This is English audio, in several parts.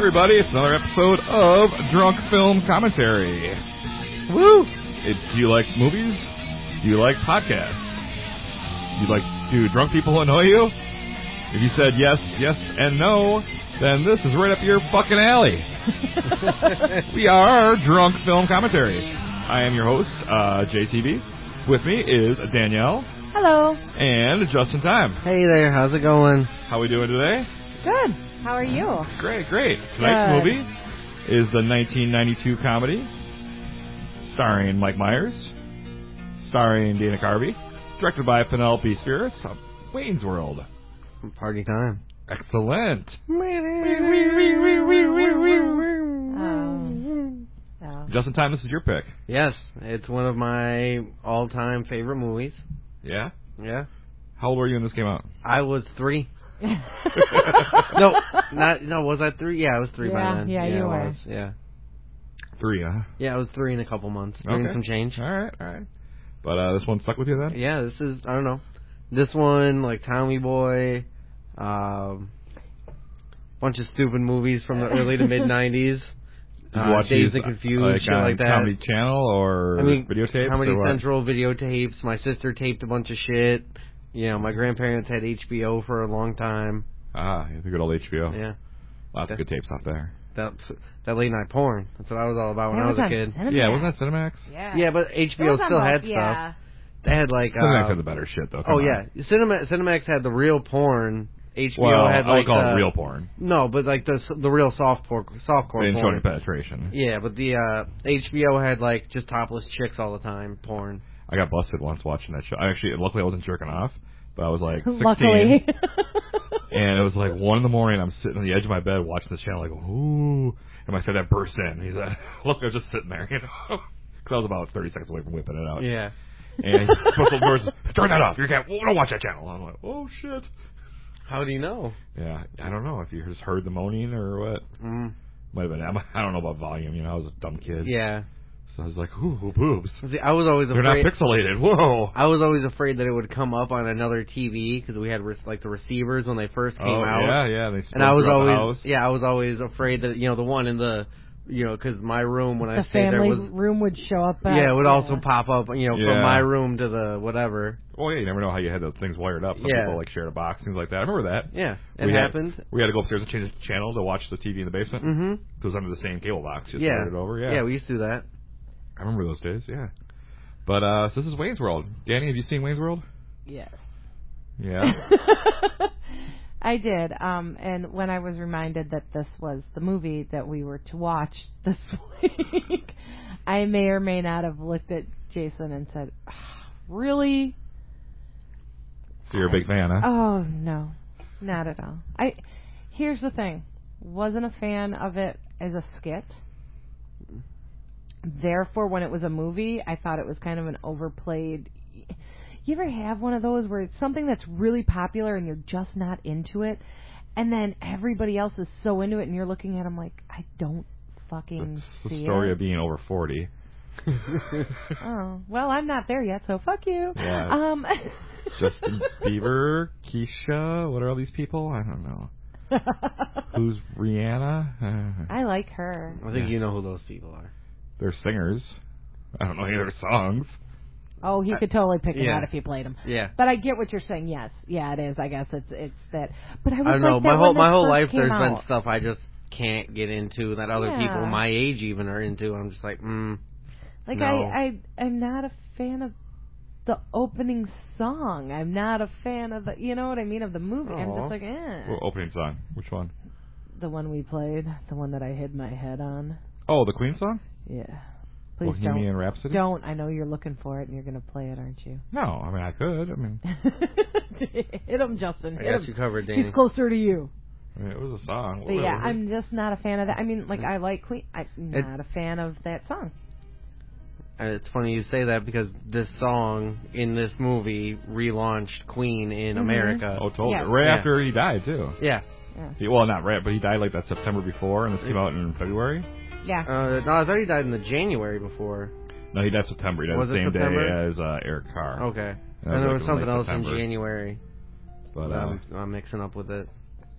everybody, it's another episode of Drunk Film Commentary. Woo! Do you like movies? Do you like podcasts? Do drunk people annoy you? If you said yes, yes, and no, then this is right up your fucking alley. We are Drunk Film Commentary. I am your host, JTB. With me is Danielle. Hello. And Just in Time. Hey there, how's it going? How we doing today? Good. How are you? Great. Tonight's movie is the 1992 comedy starring Mike Myers, starring Dana Carvey, directed by Penelope Spheeris, Wayne's World. Party time. Excellent. Just in Time, this is your pick. Yes, it's one of my all-time favorite movies. Yeah? Yeah. How old were you when this came out? I was 3. Was I 3? Yeah, I was 3 by then. Yeah, you were. Yeah. 3, huh? Yeah, I was 3 in a couple months. Doing some change. All right. But this one stuck with you then? Yeah, this is, I don't know. This one, like Tommy Boy, bunch of stupid movies from the early to mid-90s. Did you watch Dazed these, and Confused, shit like that. Comedy Channel or videotapes? Comedy or Central videotapes. My sister taped a bunch of shit. You know, my grandparents had HBO for a long time. Ah, the good old HBO. Yeah. Lots of good tapes out there. That late night porn. That's what I was all about when I was a kid. Cinemax. Yeah, wasn't that Cinemax? Yeah, but HBO still had stuff. They had like... Cinemax had the better shit, though. Yeah. Cinemax had the real porn. HBO had I like... call it real porn. No, but like the real softcore they didn't show porn. any penetration. Yeah, but the HBO had like just topless chicks all the time, porn. I got busted once watching that show. Luckily I wasn't jerking off, but I was like 16. Luckily. And it was like 1 in the morning. I'm sitting on the edge of my bed watching this channel, like, ooh. And my stepdad burst in. He's like, look, I was just sitting there, you know, because I was about 30 seconds away from whipping it out. Yeah. And he pushed the doors, turn that off. You can't. Don't watch that channel. I'm like, oh shit. How do you know? Yeah, I don't know if you just heard the moaning or what. Might have been. I don't know about volume. You know, I was a dumb kid. Yeah. So I was like, ooh, boobs. See, I was always afraid. They're not pixelated. Whoa. I was always afraid that it would come up on another TV because we had the receivers when they first came out. Yeah. They and I was always afraid that the one in the because my room when I stayed there was room would show up. It would also pop up from my room to the whatever. Oh yeah, you never know how you had those things wired up. Some people like shared a box, things like that. I remember that. Yeah, it happened. We had to go upstairs and change the channel to watch the TV in the basement. Mm-hmm. It was under the same cable box. Just wired it over. Yeah, we used to do that. I remember those days. Yeah, but so this is Wayne's World. Danny, have you seen Wayne's World? Yes. Yeah. I did, and when I was reminded that this was the movie that we were to watch this week, I may or may not have looked at Jason and said, really? So you're a big fan, huh? Oh, no, not at all. Here's the thing. Wasn't a fan of it as a skit. Therefore, when it was a movie, I thought it was kind of an overplayed... You ever have one of those where it's something that's really popular and you're just not into it, and then everybody else is so into it and you're looking at them like, I don't fucking see it. The story of being over 40. Oh, well, I'm not there yet, so fuck you. Yeah. Justin Bieber, Keisha, what are all these people? I don't know. Who's Rihanna? I like her. I think you know who those people are. They're singers. I don't know any of their songs. Oh, he could totally pick it out if you played him. Yeah. But I get what you're saying. Yes. Yeah, it is. I guess it's that. But I was I don't know. Like my whole life there's been out. stuff I just can't get into that other people my age even are into. I'm just like, Like no. I'm not a fan of the opening song. I'm not a fan of the, you know what I mean, of the movie. I'm just like, Well, opening song. Which one? The one we played. The one that I hid my head on. Oh, the Queen song? Yeah. Please Bohemian Rhapsody? Don't. I know you're looking for it and you're going to play it, aren't you? No, I mean, I could. Hit him, Justin. I got you covered, Danny. He's closer to you. I mean, it was a song. But yeah, I'm just not a fan of that. I mean, like, I like Queen. I'm not a fan of that song. It's funny you say that because this song in this movie relaunched Queen in America. Oh, totally. Yeah. Right after he died, too. Yeah. Well, not right, but he died like that September before, and this came out in February. Yeah. No, I thought he died in the January before. No, he died September. He died the same day as Eric Carr. Okay. And there was something else in January. But I'm mixing up with it.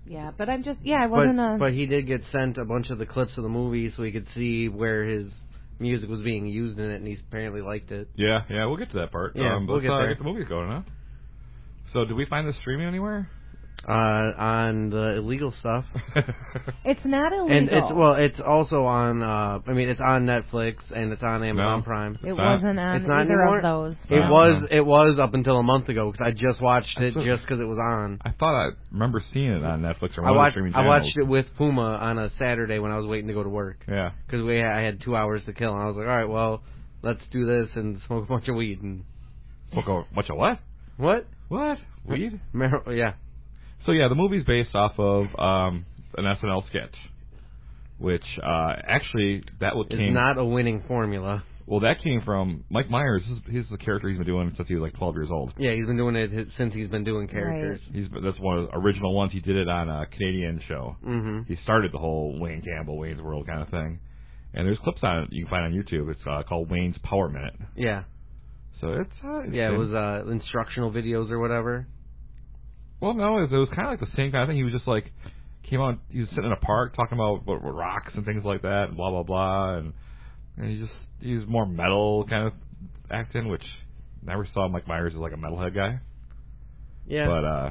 Yeah, but I'm just, I wasn't But he did get sent a bunch of the clips of the movie so he could see where his music was being used in it, and he apparently liked it. Yeah, we'll get to that part. Yeah, we'll let's get there. get the movies going, huh? So, did we find this streaming anywhere? On the illegal stuff. It's not illegal. And it's also on, it's on Netflix, and it's on Amazon Prime. It wasn't on It's not either anymore? of those. It was up until a month ago, because I just watched it just because it was on. I thought I remember seeing it on Netflix or one of the streaming I channels. watched it with Puma on a Saturday when I was waiting to go to work. Yeah. Because I had 2 hours to kill, and I was like, all right, well, let's do this and smoke a bunch of weed. And Smoke a bunch of what? What? What? Weed? Yeah. So, the movie's based off of an SNL sketch, which actually that came... It's not a winning formula. Well, that came from Mike Myers. He's the character he's been doing since he was like 12 years old. Yeah, he's been doing it since he's been doing characters. Right. That's one of the original ones. He did it on a Canadian show. Mm-hmm. He started the whole Wayne Campbell, Wayne's World kind of thing. And there's clips on it you can find on YouTube. It's called Wayne's Power Minute. Yeah. So it's it was instructional videos or whatever. Well, no, it was kind of like the same kind of thing. He was just like came on. He was sitting in a park talking about rocks and things like that, and blah blah blah, and he was more metal kind of acting, which I never saw Mike Myers as like a metalhead guy. Yeah.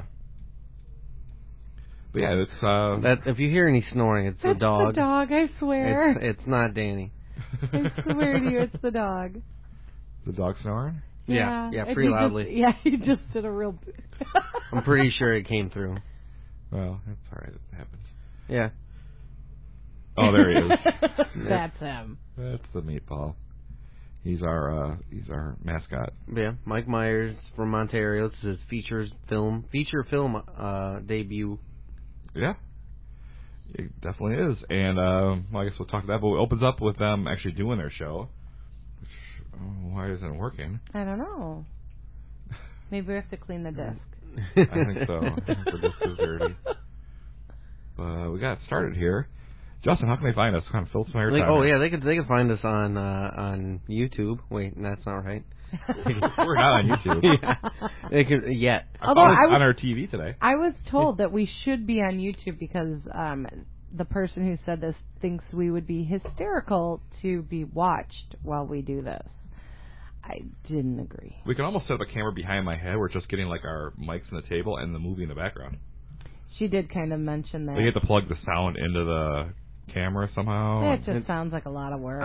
But yeah, it's that if you hear any snoring, it's That's the dog. the dog, I swear. It's not Danny. I swear to you, it's the dog. The dog snoring? Yeah, And pretty loudly. He just did a real... I'm pretty sure it came through. Well, that's all right. It happens. Yeah. Oh, there he is. That's him. That's the meatball. He's our mascot. Yeah, Mike Myers from Ontario. It's his feature film debut. Yeah. It definitely is. And I guess we'll talk to that, but it opens up with them actually doing their show. Why isn't it working? I don't know. Maybe we have to clean the disc. I think so. The disc is dirty. But we got started here. Justin, how can they find us? Kind of fill some airtime. They could find us on YouTube. Wait, that's not right. We're not on YouTube. Yeah. They could yet. Although on our TV today. I was told that we should be on YouTube because the person who said this thinks we would be hysterical to be watched while we do this. I didn't agree. We can almost set up a camera behind my head. We're just getting like our mics on the table and the movie in the background. She did kind of mention that. We have to plug the sound into the camera somehow. It just sounds like a lot of work.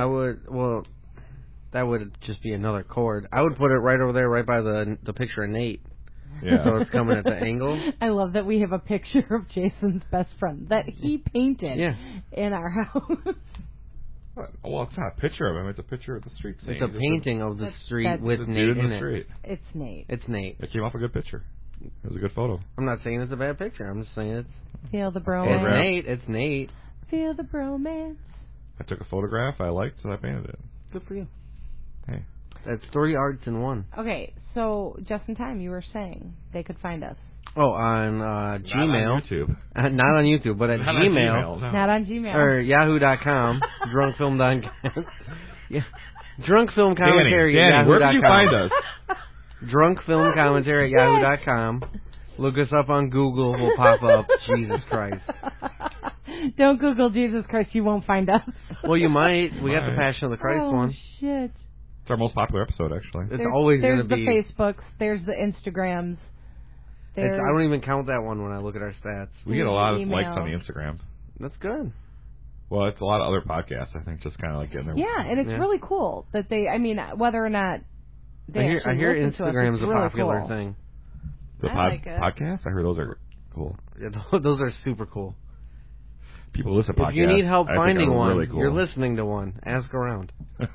That would just be another cord. I would put it right over there, right by the picture of Nate. Yeah. So it's coming at the angle. I love that we have a picture of Jason's best friend that he painted in our house. Well, it's not a picture of him. It's a picture of the street. It's a painting of the street with Nate in it. It's Nate. It's Nate. It came off a good picture. It was a good photo. I'm not saying it's a bad picture. I'm just saying it's... Feel the bromance. It's Nate. Feel the bromance. I took a photograph I liked, so I painted it. Good for you. Hey. That's 3 arts in one. Okay, so just in time, you were saying they could find us. Oh, on Gmail. Not on YouTube. Not on YouTube, but at Not Gmail. On Gmail, no. Not on Gmail. Or yahoo.com. drunkfilm.com. Yeah. Drunk Film Commentary Danny, at yahoo.com. where did you find us? Drunk Film Commentary at yahoo.com. Look us up on Google. We'll pop up. Jesus Christ. Don't Google Jesus Christ. You won't find us. Well, you might. We got the Passion of the Christ one. Shit. It's our most popular episode, actually. It's always going to be... There's the Facebooks. There's the Instagrams. I don't even count that one when I look at our stats. We get a lot of likes on the Instagram. That's good. Well, it's a lot of other podcasts, I think, just kind of like getting their... Yeah, and it's really cool that they... I mean, whether or not they I hear listen to us, Instagram's it's a really popular cool. thing. The I like it. podcast? I heard those are cool. Yeah, those are super cool. People listen to podcasts. If you need help finding one, really cool. you're listening to one. Ask around.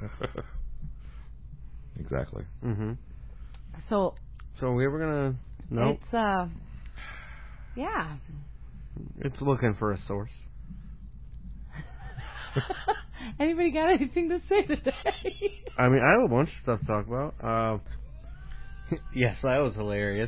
Exactly. Mm-hmm. So we were gonna... No. It's, yeah. It's looking for a source. Anybody got anything to say today? I mean, I have a bunch of stuff to talk about. Yes, that was hilarious.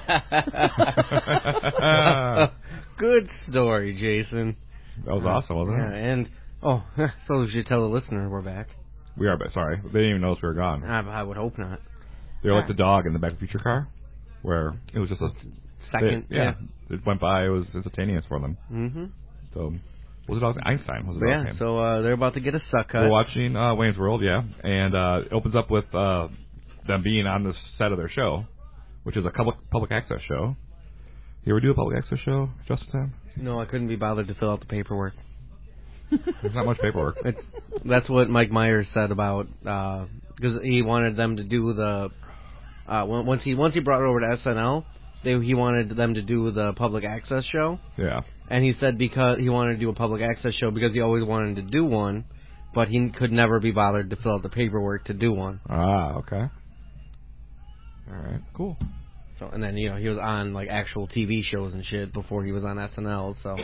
Good story, Jason. That was awesome, wasn't it? Yeah, and so we should tell the listener we're back. We are back. Sorry, they didn't even notice we were gone. I would hope not. They're like the dog in the Back to the Future car, where it was just a second. It went by. It was instantaneous for them. Mm-hmm. So, was it all Einstein? Was it Yeah, so they're about to get a suck cut. We're watching Wayne's World, and it opens up with them being on the set of their show, which is a public access show. You ever do a public access show, Justin Sam? No, I couldn't be bothered to fill out the paperwork. There's not much paperwork. That's what Mike Myers said about, because he wanted them to do the, once he brought it over to SNL, he wanted them to do the public access show. Yeah. And he said because he wanted to do a public access show because he always wanted to do one, but he could never be bothered to fill out the paperwork to do one. Ah, okay. All right, cool. So, and then, he was on, like, actual TV shows and shit before he was on SNL, so.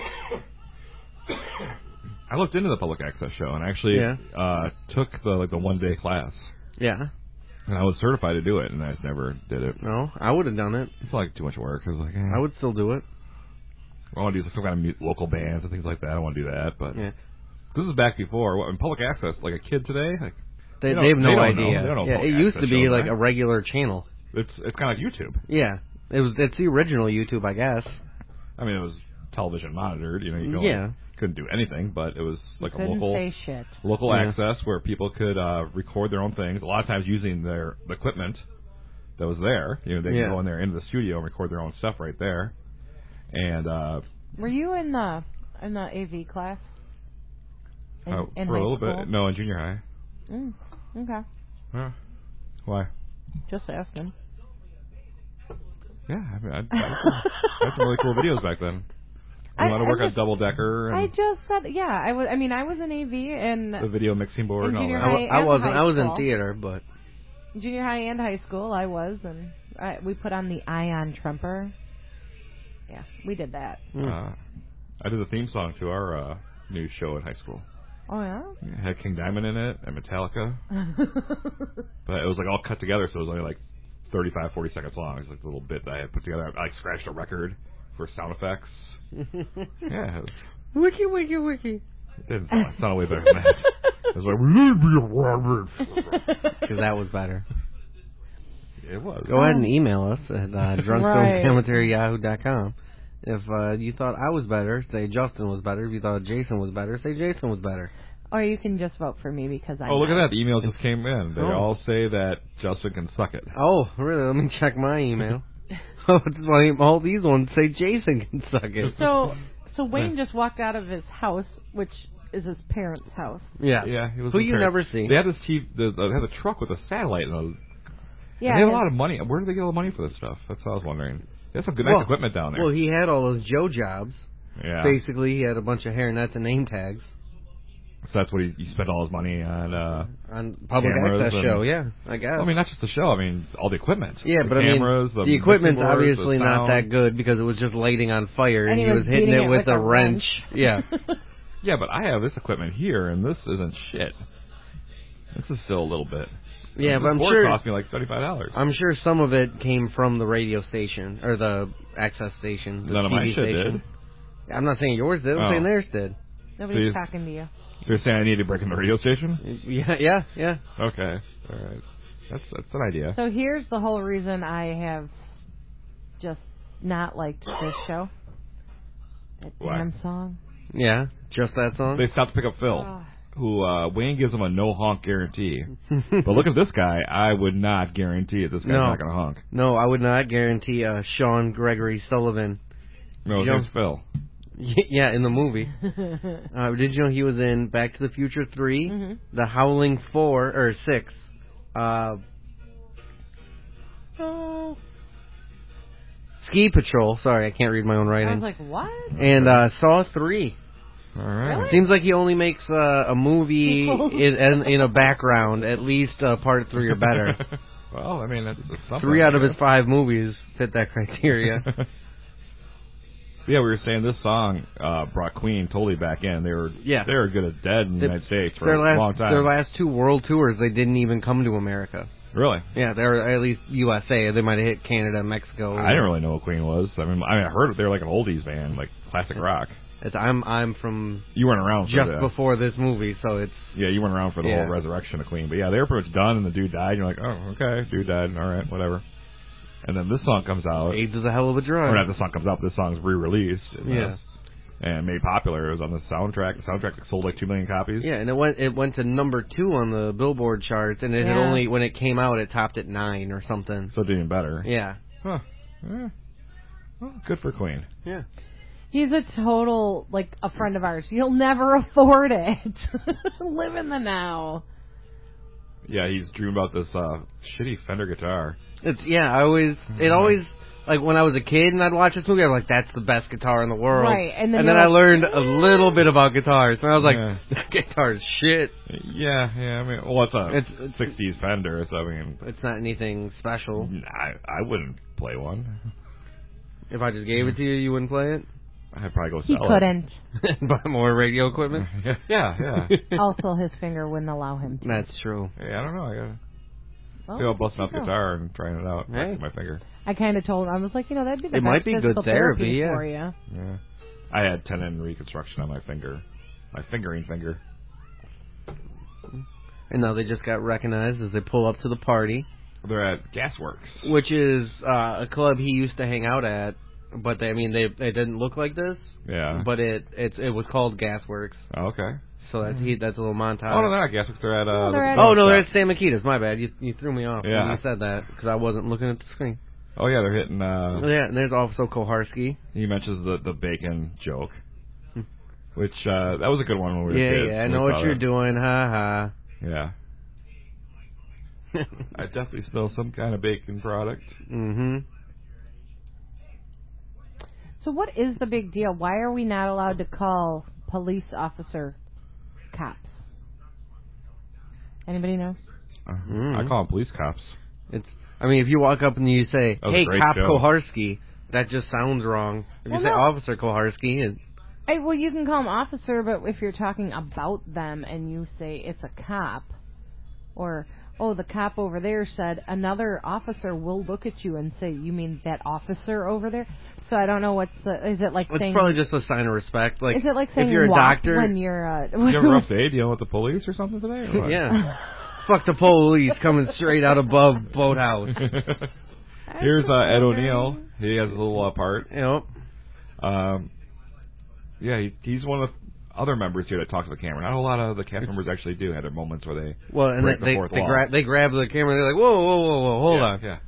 I looked into the public access show and actually took the one-day class. Yeah. And I was certified to do it, and I just never did it. No, I would have done it. It's like too much work. I was like, I would still do it. I want to do some kind of local bands and things like that. I want to do that, but this is back before in public access. Like a kid today, like they have no idea. They don't know it used to be like a regular channel. It's kind of like YouTube. Yeah, it's the original YouTube, I guess. I mean, it was television monitored. You couldn't do anything, but it was like a local access where people could record their own things. A lot of times using the equipment that was there. They could go in there into the studio and record their own stuff right there. And were you in the AV class? For a little bit. No, in junior high. Okay. Why? Just asking. Yeah, I mean, I had some really cool videos back then. I want to work on Double Decker. I just said, I was. I mean, I was in AV and the video mixing board and all that. I wasn't. I was in theater, but junior high and high school, I was, and we put on the Ion Tremper. Yeah, we did that. I did the theme song to our new show in high school. Oh, yeah? It had King Diamond in it and Metallica. But it was like all cut together, so it was only like 35, 40 seconds long. It was like a little bit that I had put together. I like scratched a record for sound effects. Yeah. It was, wiki. It didn't sound way better than that. It was like... Because that was better. It was. Go ahead and email us at drunkfilmcommentary@yahoo.com. If you thought I was better, say Justin was better. If you thought Jason was better, say Jason was better. Or you can just vote for me because I. Oh, look at that! The emails just came in. They all say that Justin can suck it. Oh, really? Let me check my email. All these ones say Jason can suck it. So Wayne just walked out of his house, which is his parents' house. Yeah. He was. Who you never see. They had this they had a truck with a satellite. And they had a lot of money. Where did they get all the money for this stuff? That's what I was wondering. They had some good nice equipment down there. Well, he had all those Joe jobs. Yeah. Basically, he had a bunch of hairnets and name tags. So that's what he spent all his money on public access show, I guess. I mean, not just the show. I mean, all the equipment. Yeah, but cameras, the equipment's obviously not that good because it was just lighting on fire and he was hitting it with a wrench. Yeah. Yeah, but I have this equipment here, and this isn't shit. This is still a little bit. Yeah, but I'm sure it cost me like $35. I'm sure some of it came from the radio station or the access station. None of my shit did. I'm not saying yours did. I'm saying theirs did. Nobody's talking to you. So you're saying I need to break in the radio station? Yeah. Okay, all right. That's an idea. So here's the whole reason I have just not liked this show. That damn song. Yeah, just that song. They stopped to pick up Phil, who Wayne gives him a no honk guarantee. But look at this guy. I would not guarantee it. This guy's not going to honk. No, I would not guarantee Sean Gregory Sullivan. No, his name's Phil. Yeah, in the movie. Did you know he was in Back to the Future 3, The Howling 4, or 6, Ski Patrol. Sorry, I can't read my own writing. I was like, what? And Saw 3. All right. Really? Seems like he only makes a movie in a background, at least part 3 or better. Well, I mean, that's something. 3 out of his 5 movies fit that criteria. Yeah, we were saying this song brought Queen totally back in. They were good as dead in the United States for a long time. Their last 2 world tours, they didn't even come to America. Really? Yeah, they were at least USA. They might have hit Canada and Mexico. I didn't really know what Queen was. I mean, I heard they're like an oldies band, like classic rock. I'm from. You weren't around for just before this movie, so it's. Yeah, you weren't around for the whole resurrection of Queen, but yeah, they were pretty much done, and the dude died. And you're like, oh, okay, dude died. All right, whatever. And then this song comes out. AIDS is a hell of a drug. Or not this song comes out, but this song's re-released. Yeah. And made popular. It was on the soundtrack. The soundtrack sold like 2 million copies. Yeah, and it went to number 2 on the Billboard charts, and it had only, when it came out, it topped at 9 or something. So it did even better. Yeah. Huh. Yeah. Well, good for Queen. Yeah. He's a total, like, a friend of ours. You'll never afford it. Live in the now. Yeah, he's dreaming about this shitty Fender guitar. It always, like, when I was a kid and I'd watch this movie, I was like, that's the best guitar in the world. Right, and then I learned a little bit about guitars, and I was like, that guitar is shit. Yeah, I mean, well, it's a 60s Fender, so I mean... It's not anything special. I wouldn't play one. If I just gave it to you, you wouldn't play it? I'd probably go He sell couldn't. Buy more radio equipment? Yeah. Also, his finger wouldn't allow him to. That's true. Hey, I don't know. I gotta Well, feel busting out the guitar and trying it out. Hey. With my finger. I kind of told him, I was like, that'd be the It best might be good physical therapy, for you. Yeah. I had tendon reconstruction on my finger. My fingering finger. And now they just got recognized as they pull up to the party. They're at Gasworks. Which is a club he used to hang out at, but they didn't look like this. Yeah. But it was called Gasworks. Oh, okay. So that's a little montage. Oh, no, they're not Gasworks. They're at... they're at San Maquitas. My bad. You threw me off when you said that, because I wasn't looking at the screen. Oh, yeah, they're hitting... Yeah, and there's also Koharski. He mentions the bacon joke, which, that was a good one when we were kids. Yeah, I know what you're doing, ha. Yeah. I definitely smell some kind of bacon product. Mm-hmm. So what is the big deal? Why are we not allowed to call police officer cops? Anybody know? I call them police cops. If you walk up and you say, "Hey, Cop show. Koharski," that just sounds wrong. If you say Officer Koharski, well, you can call him officer, but if you're talking about them and you say it's a cop, or the cop over there said, another officer will look at you and say, you mean that officer over there? So I don't know is it like saying... It's probably just a sign of respect. Like, is it like saying if you're a doctor... when you're... Did you have a rough day dealing with the police or something today? Or what? Yeah. Fuck the police coming straight out above Boathouse. Here's Ed O'Neill. He has a little part. Yep. Yeah, he's one of the other members here that talks to the camera. Not a lot of the cast members actually do have their moments where they break the fourth wall. They grab the camera and they're like, whoa, hold on. Yeah.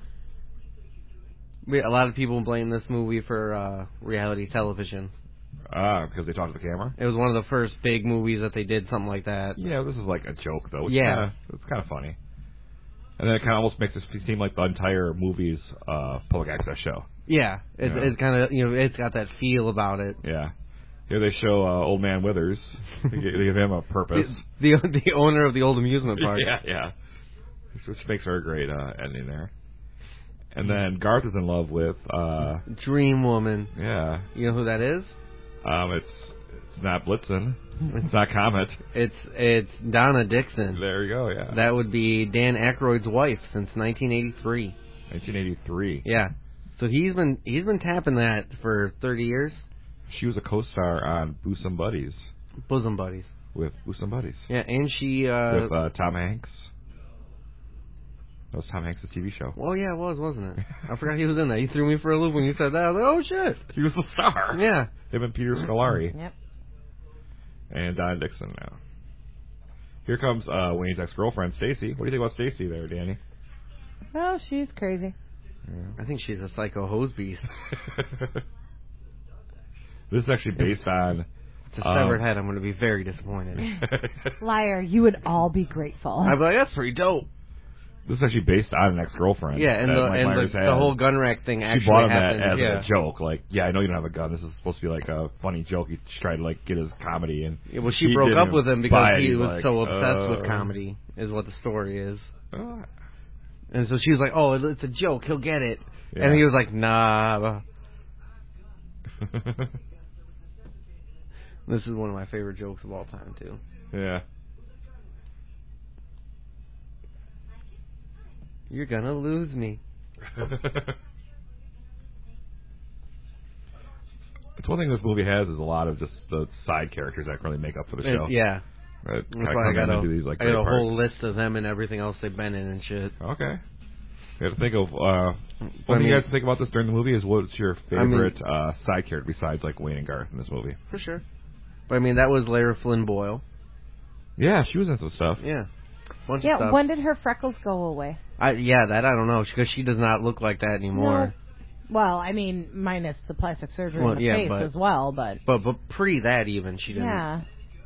A lot of people blame this movie for reality television. Because they talk to the camera? It was one of the first big movies that they did something like that. Yeah, this is like a joke, though. It's kind of funny. And then it kind of almost makes it seem like the entire movie's public access show. Yeah, it's kind of, it's got that feel about it. Yeah. Here they show Old Man Withers. They give him a purpose. The owner of the old amusement park. Yeah. Which makes her a great ending there. And then Garth is in love with... Dream Woman. Yeah. You know who that is? It's not Blitzen. It's not Comet. It's Donna Dixon. There you go, yeah. That would be Dan Aykroyd's wife since 1983. 1983. Yeah. So he's been tapping that for 30 years. She was a co-star on Bosom Buddies. Bosom Buddies. With Bosom Buddies. Yeah, and she... with Tom Hanks. That was Tom Hanks' TV show. Well, yeah, it was, wasn't it? I forgot he was in that. You threw me for a loop when you said that. I was like, oh, shit. He was the star. Yeah. Him and Peter Scolari. Yep. And Don Dixon now. Here comes Wayne's ex-girlfriend, Stacy. What do you think about Stacy there, Danny? Oh, she's crazy. Yeah. I think she's a psycho hose beast. This is actually based on... It's a severed head. I'm going to be very disappointed. Liar. You would all be grateful. I'd be like, that's pretty dope. This is actually based on an ex-girlfriend. Yeah, and the whole gun rack thing actually happened. She bought him that as a joke. Like, I know you don't have a gun. This is supposed to be like a funny joke. He tried to get his comedy. And she broke up with him because he was so obsessed with comedy, is what the story is. And so she was like, oh, it's a joke. He'll get it. Yeah. And he was like, nah. This is one of my favorite jokes of all time, too. Yeah. You're gonna lose me. It's one thing this movie has is a lot of just the side characters that can really make up for the show. Yeah. That's why I got a whole list of them and everything else they've been in and shit. Okay. You have to think of one thing you have to think about this during the movie is what's your favorite side character besides like Wayne and Garth in this movie. For sure. But I mean, that was Lara Flynn Boyle. Yeah, she was into stuff. Yeah. Bunch Yeah, of stuff. when did her freckles go away? That I don't know, because she does not look like that anymore. No. Well, I mean, minus the plastic surgery Well, in the yeah, face but- as well, but But pre that even, she didn't. yeah.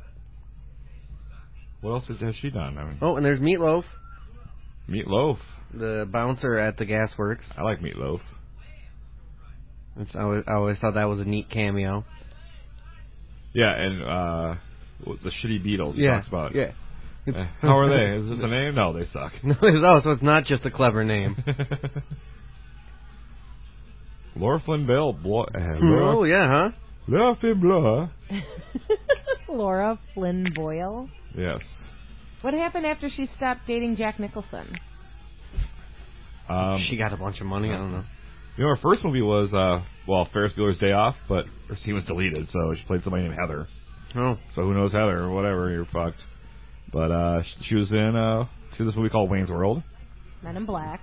What else has she done? I mean, Oh, and there's Meatloaf, Meatloaf. the bouncer at the Gasworks. I like Meatloaf. I always thought that was a neat cameo. Yeah, and the shitty Beatles he talks about. Yeah. How are they? Is this a name? No, they suck. No, so it's not just a clever name. Laura Flynn Boyle. Oh, yeah, huh? Laura Flynn Boyle. Laura Flynn Boyle. Yes. What happened after she stopped dating Jack Nicholson? She got a bunch of money, I don't know. You know, her first movie was, Ferris Bueller's Day Off, but her scene was deleted, so she played somebody named Heather. Oh. So who knows Heather or whatever, you're fucked. But she was in this movie called Wayne's World. Men in Black.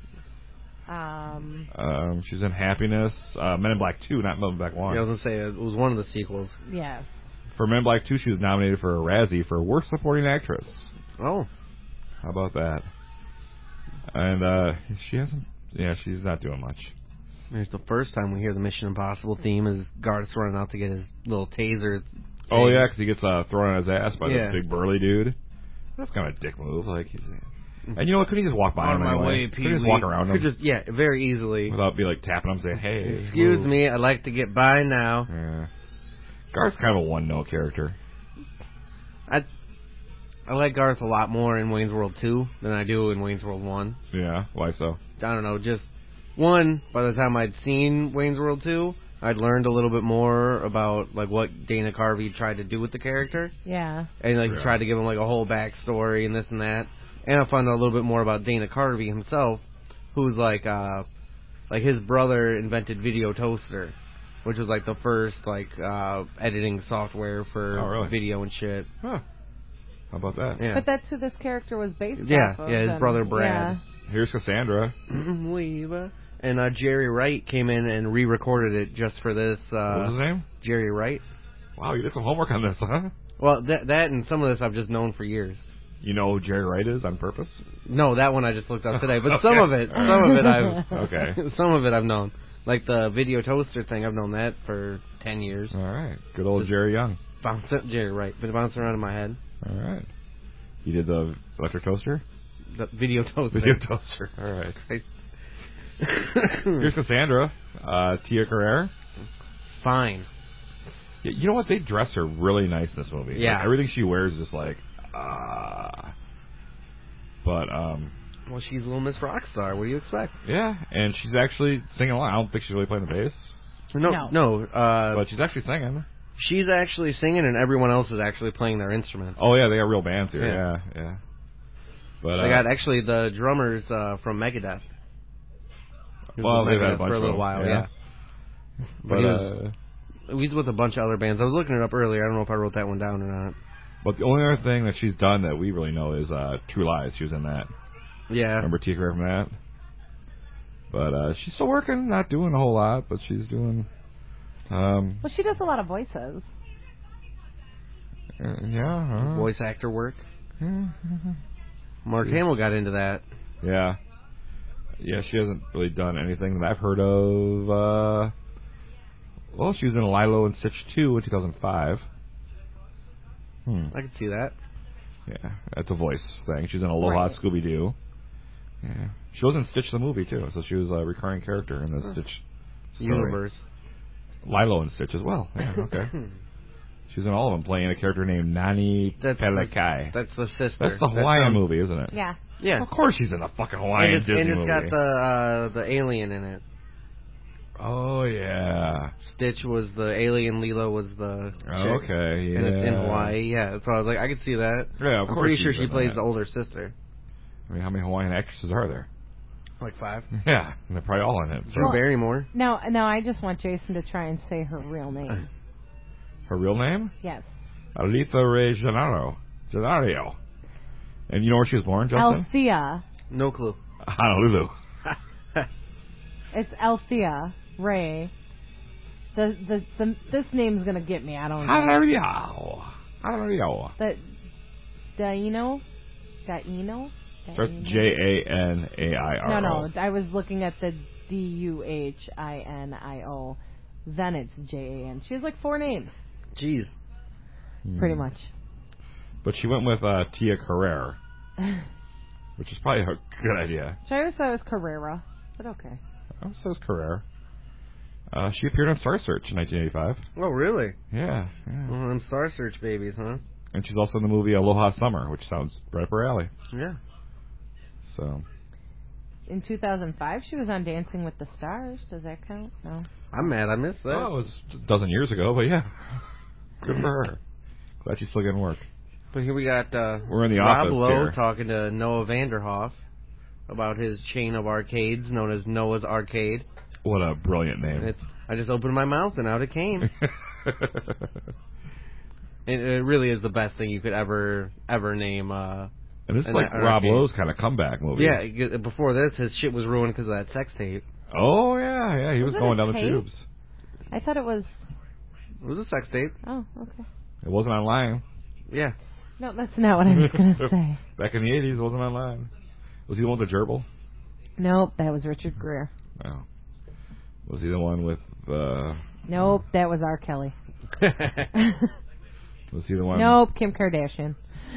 She's in Happiness. Men in Black 2, not Men in Black 1. Yeah, I was going to say, it was one of the sequels. Yes. For Men in Black 2, she was nominated for a Razzie for Worst Supporting Actress. Oh. How about that? And she hasn't... Yeah, she's not doing much. It's the first time we hear the Mission Impossible theme is Garth's running out to get his little taser. Oh, yeah, because he gets thrown on his ass by Yeah. this big burly dude. That's kind of a dick move. Like, and you know what? Couldn't he just walk by him anyway? Couldn't he just walk around him? Very easily. Without be like tapping him saying, hey. Excuse move. me, I'd like to get by now. Yeah. Garth's kind of a one-note character. I like Garth a lot more in Wayne's World 2 than I do in Wayne's World 1. Yeah, why so? I don't know, just one, by the time I'd seen Wayne's World 2, I'd learned a little bit more about like what Dana Carvey tried to do with the character. Yeah. And like Yeah. he tried to give him like a whole backstory and this and that. And I found out a little bit more about Dana Carvey himself, who's like his brother invented Video Toaster, which was like the first editing software for video and shit. Huh. How about that? Yeah. But that's who this character was based Yeah, off of. yeah, his and- brother Brad. Here's Cassandra. Weaver. And Jerry Wright came in and re-recorded it just for this. What was his name? Jerry Wright. Wow, you did some homework on this, huh? Well, that and some of this I've just known for years. You know who Jerry Wright is on purpose? No, that one I just looked up today. But Okay. some of it I've Okay. some of it I've known. Like the Video Toaster thing, I've known that for 10 years. All right. Good old Jerry Young. Jerry Wright, been bouncing around in my head. All right. You did the electric toaster? The Video Toaster. Video toaster. All right. Here's Cassandra. Tia Carrere. Fine. Yeah, you know what? They dress her really nice in this movie. Yeah. Like, everything she wears is just like, But, Well, she's Little Miss Rockstar. What do you expect? yeah, and she's actually singing along. I don't think she's really playing the bass, No. but she's actually singing. She's actually singing, and everyone else is actually playing their instruments. Oh, yeah, they got real bands here. Yeah. Yeah. But, They got actually the drummers from Megadeth. well, they've had a Megadeth bunch for a of little them, while, yeah. But he's with a bunch of other bands. I was looking it up earlier. I don't know if I wrote that one down or not. But the only other thing that she's done that we really know is True Lies. She was in that. Yeah. Remember Tia Carrere from that? But she's still working, not doing a whole lot, but she's doing... Well, she does a lot of voices. Yeah. Voice actor work. Mark Hamill got into that. Yeah. Yeah, she hasn't really done anything that I've heard of. Well, she was in Lilo and Stitch 2 in 2005. I could see that. Yeah, that's a voice thing. She's in Aloha Right. Scooby-Doo. Yeah. She was in Stitch the movie, too, so she was a recurring character in the Stitch story. Universe. Lilo and Stitch as well. Yeah, okay. She's in all of them, playing a character named Nani Pelekai. That's the sister. That's the Hawaiian movie, isn't it? Yeah. Yeah. Of course she's in the fucking Hawaiian And Disney it's movie. got the alien in it. Oh, yeah. Stitch was the alien, Lilo was the chick. Okay, yeah. And it's in Hawaii, yeah. So I was like, I could see that. Yeah, of I'm course pretty sure she's she in plays that. the older sister. I mean, how many Hawaiian actresses are there? Like 5. Yeah, and they're probably all in it. So. Drew Barrymore. Now, I just want Jason to try and say her real name. Her real name? Yes. Aletha Ray Genario. And you know where she was born, Justin? Althea. No clue. Honolulu. It's Althea Ray. This name's gonna get me. I don't know. Daino. Daino. Starts Janairo. No, I was looking at the Duhinio. Then it's Jan. She has like 4 names. Jeez. Pretty much. But she went with Tia Carrere, which is probably a good idea. So I always thought it was Carrera, but okay. Oh, so is Carrere. She appeared on Star Search in 1985. Oh, really? Yeah. Well, them Star Search babies, huh? And she's also in the movie Aloha Summer, which sounds right up her alley. Yeah. So. In 2005, she was on Dancing with the Stars. Does that count? No. I'm mad I missed that. Oh, it was a dozen years ago, but yeah. Good for her. Glad she's still getting work. But here we got We're in the Rob office Lowe here. talking to Noah Vanderhoff about his chain of arcades known as Noah's Arcade. What a brilliant name. I just opened my mouth and out it came. It really is the best thing you could ever name. And this is like Rob Lowe's kind of comeback movie. Yeah, before this, his shit was ruined because of that sex tape. Oh, yeah, he was going down the tubes. I thought it was... It was a sex tape. Oh, okay. It wasn't online. Yeah. No, that's not what I was going to say. Back in the 80s, it wasn't online. Was he the one with the gerbil? Nope, that was Richard Gere. Oh. Was he the one with Nope, that was R. Kelly. Was he the one? Nope, Kim Kardashian.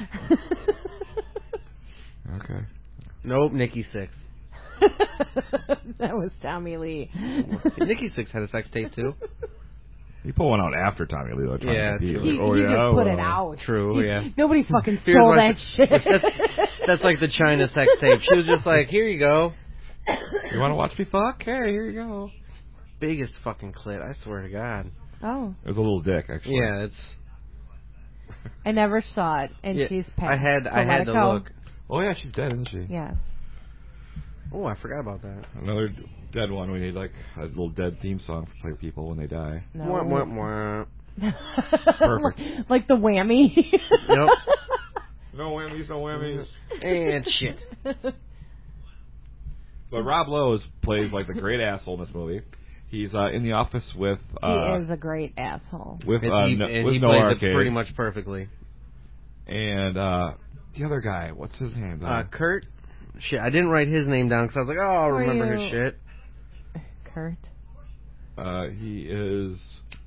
Okay. Nope, Nikki Sixx. That was Tommy Lee. Nikki Sixx had a sex tape too. He pulled one out after Tommy Lee. Like, Yeah, He true. just put it out. True, yeah. Nobody fucking Here's stole like that shit. That's like the China sex tape. She was just like, here you go. You want to watch me fuck? Hey, here you go. Biggest fucking clit, I swear to God. Oh. It was a little dick, actually. Yeah, it's... I never saw it, and Yeah, she's passed. I had to look. Oh, yeah, she's dead, isn't she? Yes. Oh, I forgot about that. Another dead one. We need, like, a little dead theme song for play people when they die. No. Mwah, mwah, mwah. Perfect. Like the whammy. Nope. No whammies, no whammies. And shit. But Rob Lowe plays, like, the great asshole in this movie. He's in the office with... he is a great asshole. With He Noah plays Arcade. it pretty much perfectly. And the other guy, what's his name? Kurt? Shit, I didn't write his name down because I was like, oh, I'll remember his shit. Kurt? He is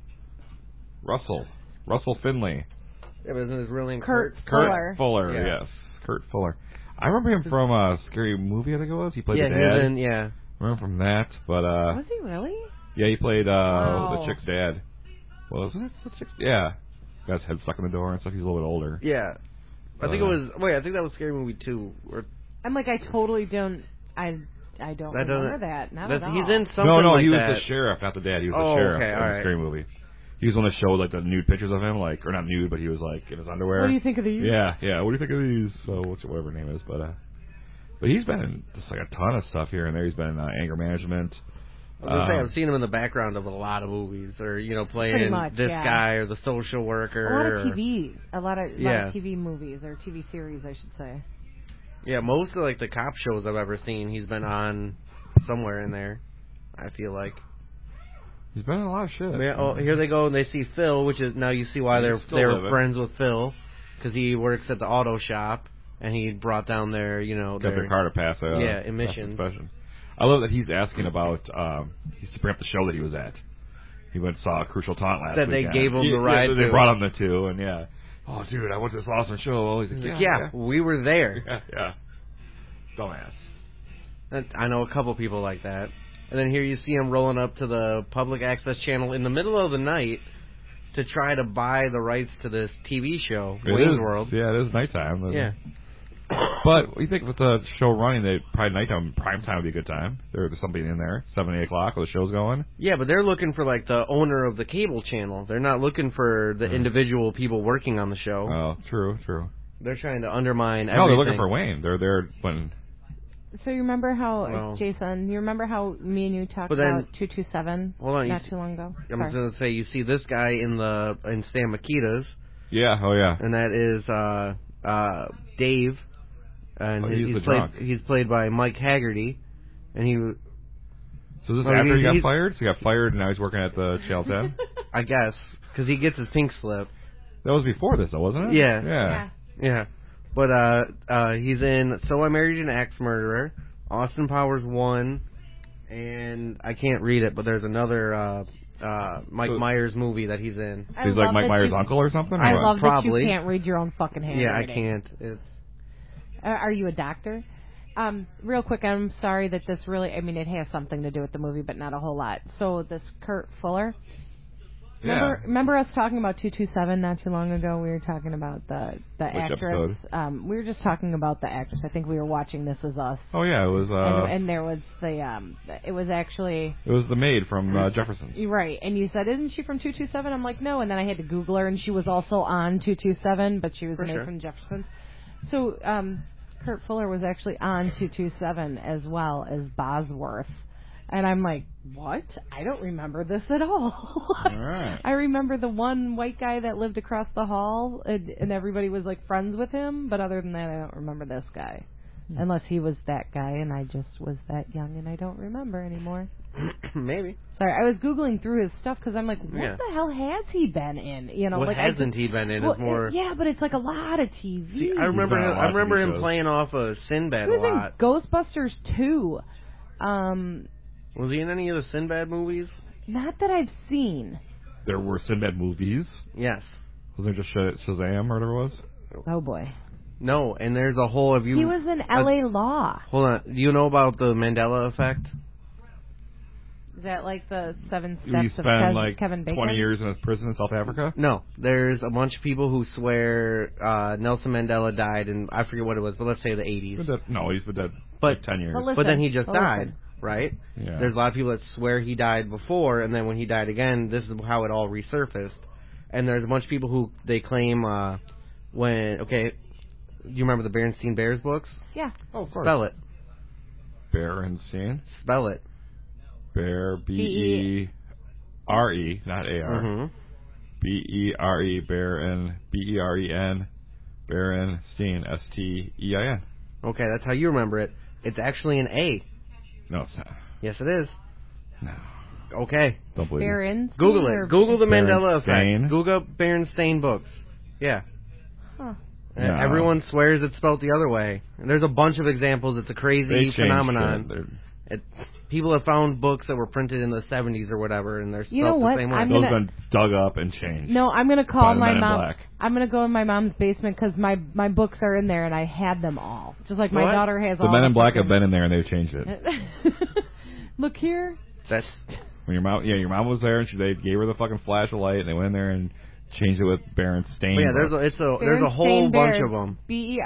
Russell Finley. Yeah, but isn't his real name Kurt Fuller, Yeah. yes. Kurt Fuller. I remember him from a Scary Movie, I think it was. He played the dad. He was in, yeah. I remember from that, but... Was he really? Yeah, he played Wow. the chick's dad. Was it the chick's... Yeah. Got his head stuck in the door and stuff. He's a little bit older. Yeah. I think it was... Wait, I think that was Scary Movie 2. Or, I'm like, I totally don't... I don't That remember doesn't- that. Not at all. he's in something No, like he was that. the sheriff, not the dad. He was Oh, the sheriff okay, in all the right. Scary Movie. He was the one that showed, like, the nude pictures of him, like... Or not nude, but he was, like, in his underwear. What do you think of these? Yeah. What do you think of these? So, whatever his name is, but he's been in just, like, a ton of stuff here and there. He's been in Anger Management. I was gonna say, I've seen him in the background of a lot of movies, or playing much, this yeah. guy or the social worker. A lot of TV. A lot of Yeah. TV movies, or TV series, I should say. Yeah, most of like the cop shows I've ever seen, he's been on somewhere in there. I feel like. He's been in a lot of shit. Yeah, oh, here they go and they see Phil, which is now you see why He's still they're living. friends with Phil, because he works at the auto shop and he brought down their Got their car to pass emissions. inspection. I love that he's asking about. He's to bring up the show that he was at. He went and saw Crucial Taunt last That they weekend. gave him the ride They to. brought him the two, and yeah. Oh, dude, I went to this awesome show. Oh, he's like, Yeah, we were there. yeah. Dumbass. I know a couple people like that. And then here you see him rolling up to the public access channel in the middle of the night to try to buy the rights to this TV show, Wayne's World. Yeah, it is nighttime. Yeah. But you think with the show running, probably nighttime, prime time would be a good time. There's something in there, 7, 8 o'clock while the show's going. Yeah, but they're looking for like the owner of the cable channel. They're not looking for the individual people working on the show. Oh, true. They're trying to undermine everything. No, they're looking for Wayne. They're there when... So you remember how, Well. Jason, you remember how me and you talked But then- about 227 Hold on, not too long ago? I'm Sorry. going to say you see this guy in Stan Makita's, Yeah, oh yeah. and that is Dave, and Oh, he's the drunk. he's played by Mike Haggerty, and he. So this is Well, after he got he's- fired? So he got fired and now he's working at the Channel 10? I guess, because he gets his pink slip. That was before this, though, wasn't it? Yeah. Yeah. Yeah. But he's in So I Married an Axe Murderer, Austin Powers 1, and I can't read it, but there's another Mike Myers movie that he's in. He's like Mike Myers' uncle or something? I or what? love Probably. that you can't read your own fucking Yeah, I handwriting. can't. It's Are you a doctor? Real quick, I'm sorry that this really, I mean, it has something to do with the movie, but not a whole lot. So this Kurt Fuller, remember us talking about 227 not too long ago? We were talking about the actress. We were just talking about the actress. I think we were watching This Is Us. Oh, yeah, it was... and there was it was actually... It was the maid from Jefferson's. Right, and you said, isn't she from 227? I'm like, no, and then I had to Google her, and she was also on 227, but she was made from Jefferson's. So, Kurt Fuller was actually on 227 as well as Bosworth. And I'm like, what? I don't remember this at all. All right. I remember the one white guy that lived across the hall, and everybody was like friends with him, but other than that, I don't remember this guy. Unless he was that guy, and I just was that young, and I don't remember anymore. maybe. Sorry, I was Googling through his stuff because I'm like, what the hell has he been in? You know, What like hasn't he been in? Well, Is more. yeah, but it's like a lot of TV. See, I remember been on a lot I of remember TV him shows. playing off of Sinbad He a was lot. in Ghostbusters 2. Was he in any of the Sinbad movies? Not that I've seen. There were Sinbad movies. Yes. Was there just Shazam or whatever it was? Oh boy. No, and there's a whole. He was in L.A. Law. Hold on. Do you know about the Mandela effect? Is that like the 7 He steps of spent like Kevin Bacon? 20 years in a prison in South Africa? No. There's a bunch of people who swear Nelson Mandela died in, I forget what it was, but let's say the 80s. No, he's been dead But- like 10 years. Well, But then he just Well, died, listen. right? Yeah. There's a lot of people that swear he died before, and then when he died again, this is how it all resurfaced. And there's a bunch of people who they claim do you remember the Berenstein Bears books? Yeah. Oh, of course. Spell it. Berenstein. Spell it. Bear, B-E-R-E, not A-R. Mm-hmm. B-E-R-E, Beren, B-E-R-E-N, Berenstein, S-T-E-I-N. Okay, that's how you remember it. It's actually an A. No, it's not. Yes, it is. No. Okay. Don't believe it. Berenstain Google or- it. Google the Mandela Berenstain. effect. Google Berenstain books. Yeah. Huh. No. Everyone swears it's spelled the other way. And there's a bunch of examples. It's a They crazy changed phenomenon. shit. People have found books that were printed in the 70s or whatever, and they're spelled You know what? the same way. I'm Those gonna- have been dug up and changed. No, I'm going to call By the my Men in mom. Black. I'm going to go in my mom's basement because my books are in there and I had them all. Just like my What? daughter has The all Men in Black fucking- have been in there and they've changed it. Look here. That's When your mom was there and they gave her the fucking flashlight and they went in there and changed it with Berenstain. Well, yeah, there's a whole Berenstain bunch Bears. of them.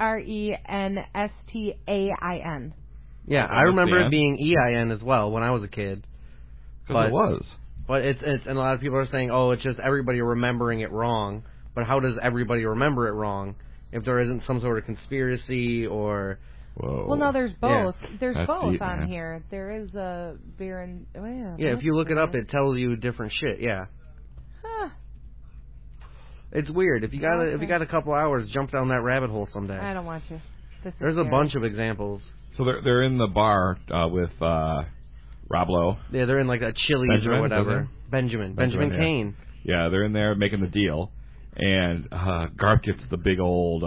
Berenstein. Yeah, Oh, I remember that's it the being EIN as well when I was a kid. Because it was. But it's and a lot of people are saying, oh, it's just everybody remembering it wrong. But how does everybody remember it wrong if there isn't some sort of conspiracy or? Whoa. Well, no, there's both. Yeah. There's That's both deep, on man. here. There is a Beren. Oh, yeah. Yeah, if you look it up, that's it tells you different shit. Yeah, Huh. it's weird. If you got if you got a couple hours, jump down that rabbit hole someday. I don't want to. This is There's a scary. bunch of examples. So they're in the bar with Rob Lowe. Yeah, they're in like a Chili's Benjamin, or whatever. is Benjamin Benjamin, yeah. Kane. Yeah, they're in there making the deal, and Garth gets the big old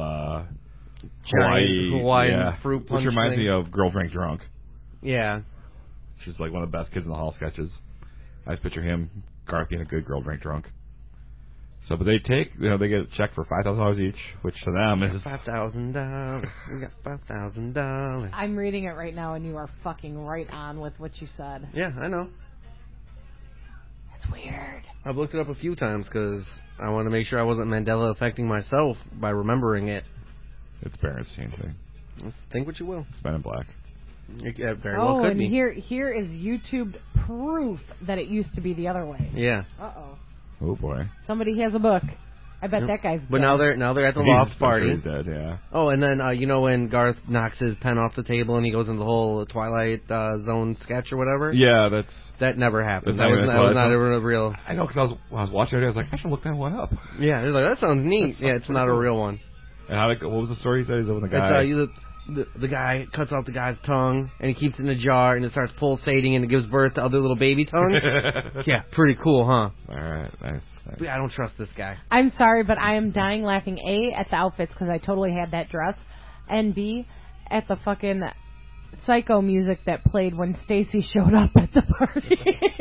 Hawaiian fruit punch which reminds thing. me of Girl Drink Drunk. Yeah. She's like one of the best kids in the hall sketches. I just picture him, Garth, being a good Girl Drink Drunk. So, but they get a check for $5,000 each, which to them is $5,000. We got $5,000. I'm reading it right now, and you are fucking right on with what you said. Yeah, I know. That's weird. I've looked it up a few times because I want to make sure I wasn't Mandela affecting myself by remembering it. it's Berenstein thing. Think what you will. It's Men in Black. It very well could and be. here is YouTube proof that it used to be the other way. Yeah. Uh-oh. Oh boy. Somebody has a book. I bet Yep. that guy's But dead. now they're at the He's- loft I'm party. sure he's dead, yeah. Oh, and then when Garth knocks his pen off the table and he goes into the whole Twilight Zone sketch or whatever. Yeah, that's. That never happened. That's That was not not even a real. I know because when I was watching it, I was like, I should look that one up. Yeah, it's like that sounds neat. Yeah, it's not a real one. And what was the story he said? He's with a It's guy. the guy cuts off the guy's tongue and he keeps it in a jar and it starts pulsating and it gives birth to other little baby tongues. Yeah, pretty cool, huh? All right, nice. But yeah, I don't trust this guy. I'm sorry, but I am dying laughing, A, at the outfits because I totally had that dress, and B, at the fucking psycho music that played when Stacy showed up at the party.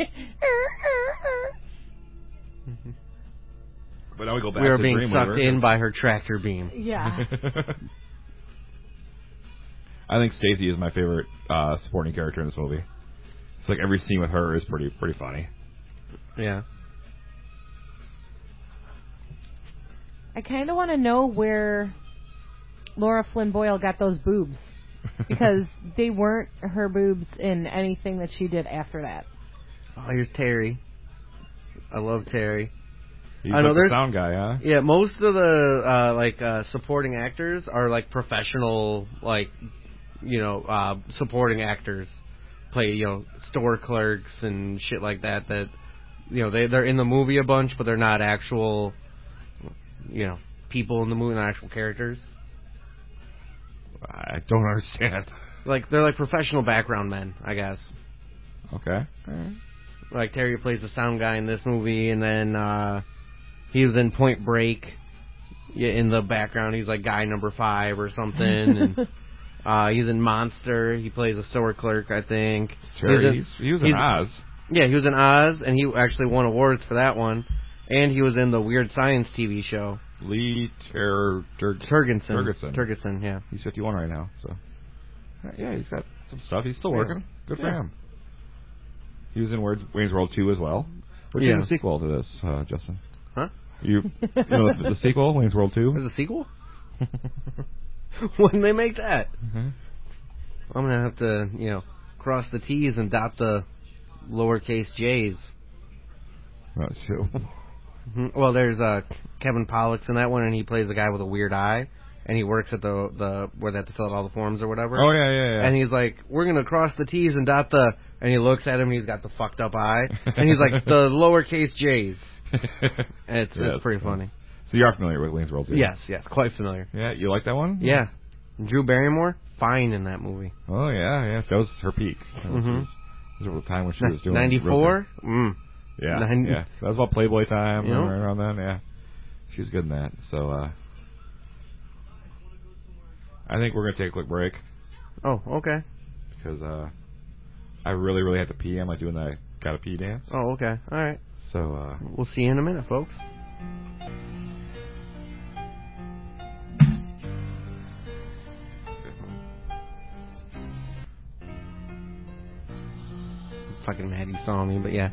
But now we go back We are to being Dreamweaver. sucked in by her tractor beam. Yeah. I think Stacey is my favorite supporting character in this movie. It's like every scene with her is pretty funny. Yeah. I kind of want to know where Laura Flynn Boyle got those boobs. Because they weren't her boobs in anything that she did after that. Oh, here's Terry. I love Terry. He's I know like there's the sound guy, huh? Yeah, most of the supporting actors are like professional, like supporting actors. Play store clerks and shit like that. That they're in the movie a bunch, but they're not actual people in the movie, not actual characters. I don't understand. Like they're like professional background men, I guess. Okay. Like Terry plays the sound guy in this movie, and then he was in Point Break. In the background, he's like guy number 5 or something, and he's in Monster. He plays a store clerk, I think. Terry, he was in Oz. Yeah, he was in Oz, and he actually won awards for that one. And he was in the Weird Science TV show. Lee Turgidson, yeah. He's 51 right now, so yeah, he's got some stuff. He's still working. Good for him. He was in Wayne's World 2 as well. What's the sequel to this, Justin? Huh? You know the sequel, Wayne's World 2? There's a sequel? When they make that? Mm-hmm. I'm gonna have to, cross the T's and dot the lowercase J's. Well, there's Kevin Pollak's in that one, and he plays the guy with a weird eye, and he works at the where they have to fill out all the forms or whatever. Oh yeah. And he's like, "We're gonna cross the T's and dot the," and he looks at him, and he's got the fucked up eye, and he's like, "The lowercase J's." And it's pretty funny. So you're familiar with Wayne's World 2? Yes, quite familiar. Yeah, you like that one? Yeah. Drew Barrymore, fine in that movie. Oh yeah. That was her peak. That was the time when she was doing 94. Yeah, that was about Playboy time right around then. Yeah, she was good in that. So I think we're gonna take a quick break. Oh, okay. Because I really have to pee. I'm like doing that gotta pee dance. Oh, okay. All right. So we'll see you in a minute, folks. Fucking mad you saw me, but yeah.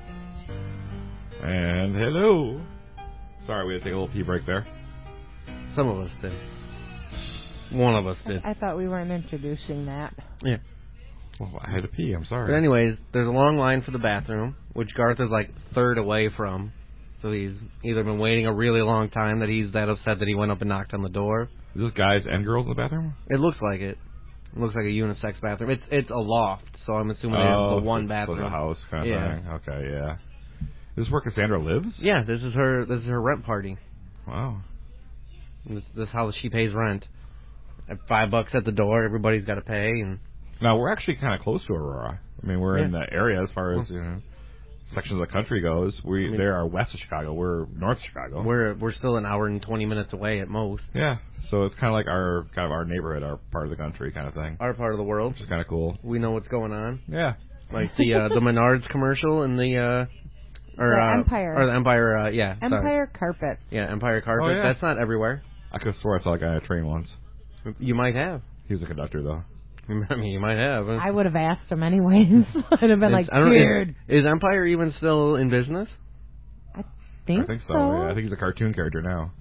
And hello. Sorry, we had to take a little pee break there. Some of us did. One of us did. I thought we weren't introducing that. Yeah. Well, I had to pee. I'm sorry. But anyways, there's a long line for the bathroom, which Garth is like third away from. So he's either been waiting a really long time that he's that upset that he went up and knocked on the door. Is this guys and girls in the bathroom? It looks like it. It looks like a unisex bathroom. It's a loft, so I'm assuming they have the one bathroom. So it's a house kind of thing. Okay, yeah. This is where Cassandra lives? Yeah, this is her rent party. Wow. This is how she pays rent. At $5 at the door, everybody's got to pay. And now we're actually kind of close to Aurora. I mean, we're in the area as far as sections of the country goes. They are west of Chicago. We're north of Chicago. We're still an hour and 20 minutes away at most. Yeah. So it's kind of like our neighborhood, our part of the country kind of thing. Our part of the world. Which is kind of cool. We know what's going on. Yeah. Like the Menards commercial and the Empire. Or the Empire, Empire Carpet. Yeah, Empire Carpet. Oh, yeah. That's not everywhere. I could have swore I saw a guy on a train once. You might have. He was a conductor, though. I mean, you might have. I would have asked him anyways. I'd have been weird. Is Empire even still in business? I think so. Yeah, I think he's a cartoon character now.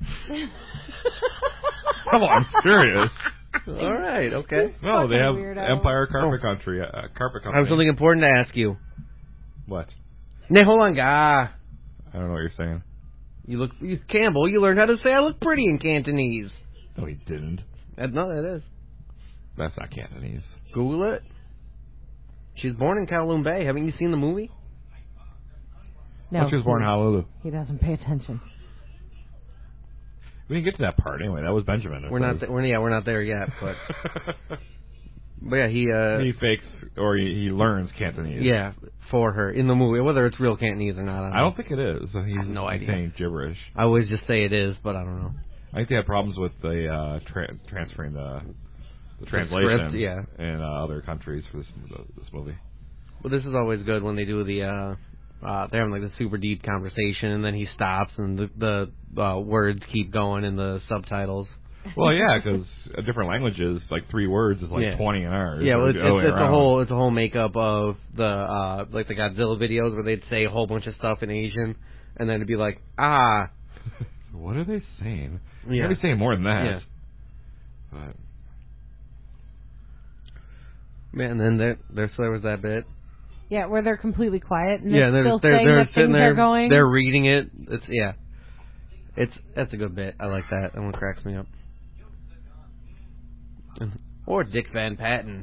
Come on, I'm serious. All right, okay. No, they have weirdo. Empire Carpet Country, Carpet Company. I have something important to ask you. What? Nay, hold on, I don't know what you're saying. Campbell, you learned how to say I look pretty in Cantonese. No, he didn't. No, it is. That's not Cantonese. Google it. She's born in Kowloon Bay. Haven't you seen the movie? No. She was born in Honolulu. He doesn't pay attention. We didn't get to that part anyway. That was Benjamin. We're not there yet, but yeah, he fakes or he learns Cantonese. Yeah, for her in the movie, whether it's real Cantonese or not. I don't think it is. He's I have no idea. saying gibberish. I always just say it is, but I don't know. I think they had problems with the transferring the translation in other countries for this movie. Well, this is always good when they do the they're having like the super deep conversation, and then he stops, and the words keep going in the subtitles. Well, yeah, because different languages, like 3 words is like 20 in ours. Yeah, well, it's a whole makeup of the like the Godzilla videos where they'd say a whole bunch of stuff in Asian, and then it'd be like, what are they saying? Yeah, they're saying more than that. Yeah. But man, then there was that bit. Yeah, where they're completely quiet and they're still saying that things are going. They're reading it. That's a good bit. I like that. That one cracks me up. Or Dick Van Patten.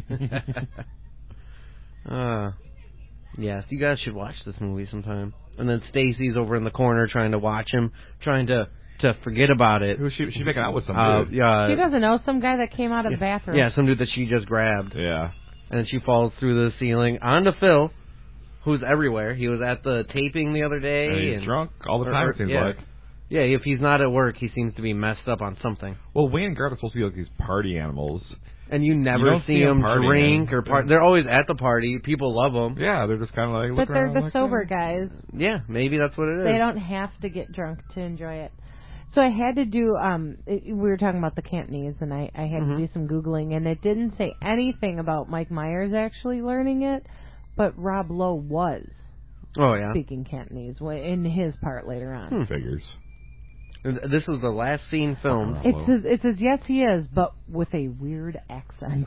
Yes, you guys should watch this movie sometime. And then Stacy's over in the corner trying to watch him, trying to forget about it. Who's she making out with some dude? She doesn't know, some guy that came out of the bathroom. Yeah, some dude that she just grabbed. Yeah. And then she falls through the ceiling onto Phil, who's everywhere. He was at the taping the other day. And he's drunk all the time, it seems like. Yeah, if he's not at work, he seems to be messed up on something. Well, Wayne and Garth are supposed to be like these party animals. And you never see them drink or party. They're always at the party. People love them. Yeah, they're just kind of like... But they're the sober guys. Yeah, maybe that's what it is. They don't have to get drunk to enjoy it. So I had to do, we were talking about the Cantonese, and I had to do some Googling, and it didn't say anything about Mike Myers actually learning it, but Rob Lowe was speaking Cantonese in his part later on. Figures. This was the last scene filmed. It says, yes, he is, but with a weird accent.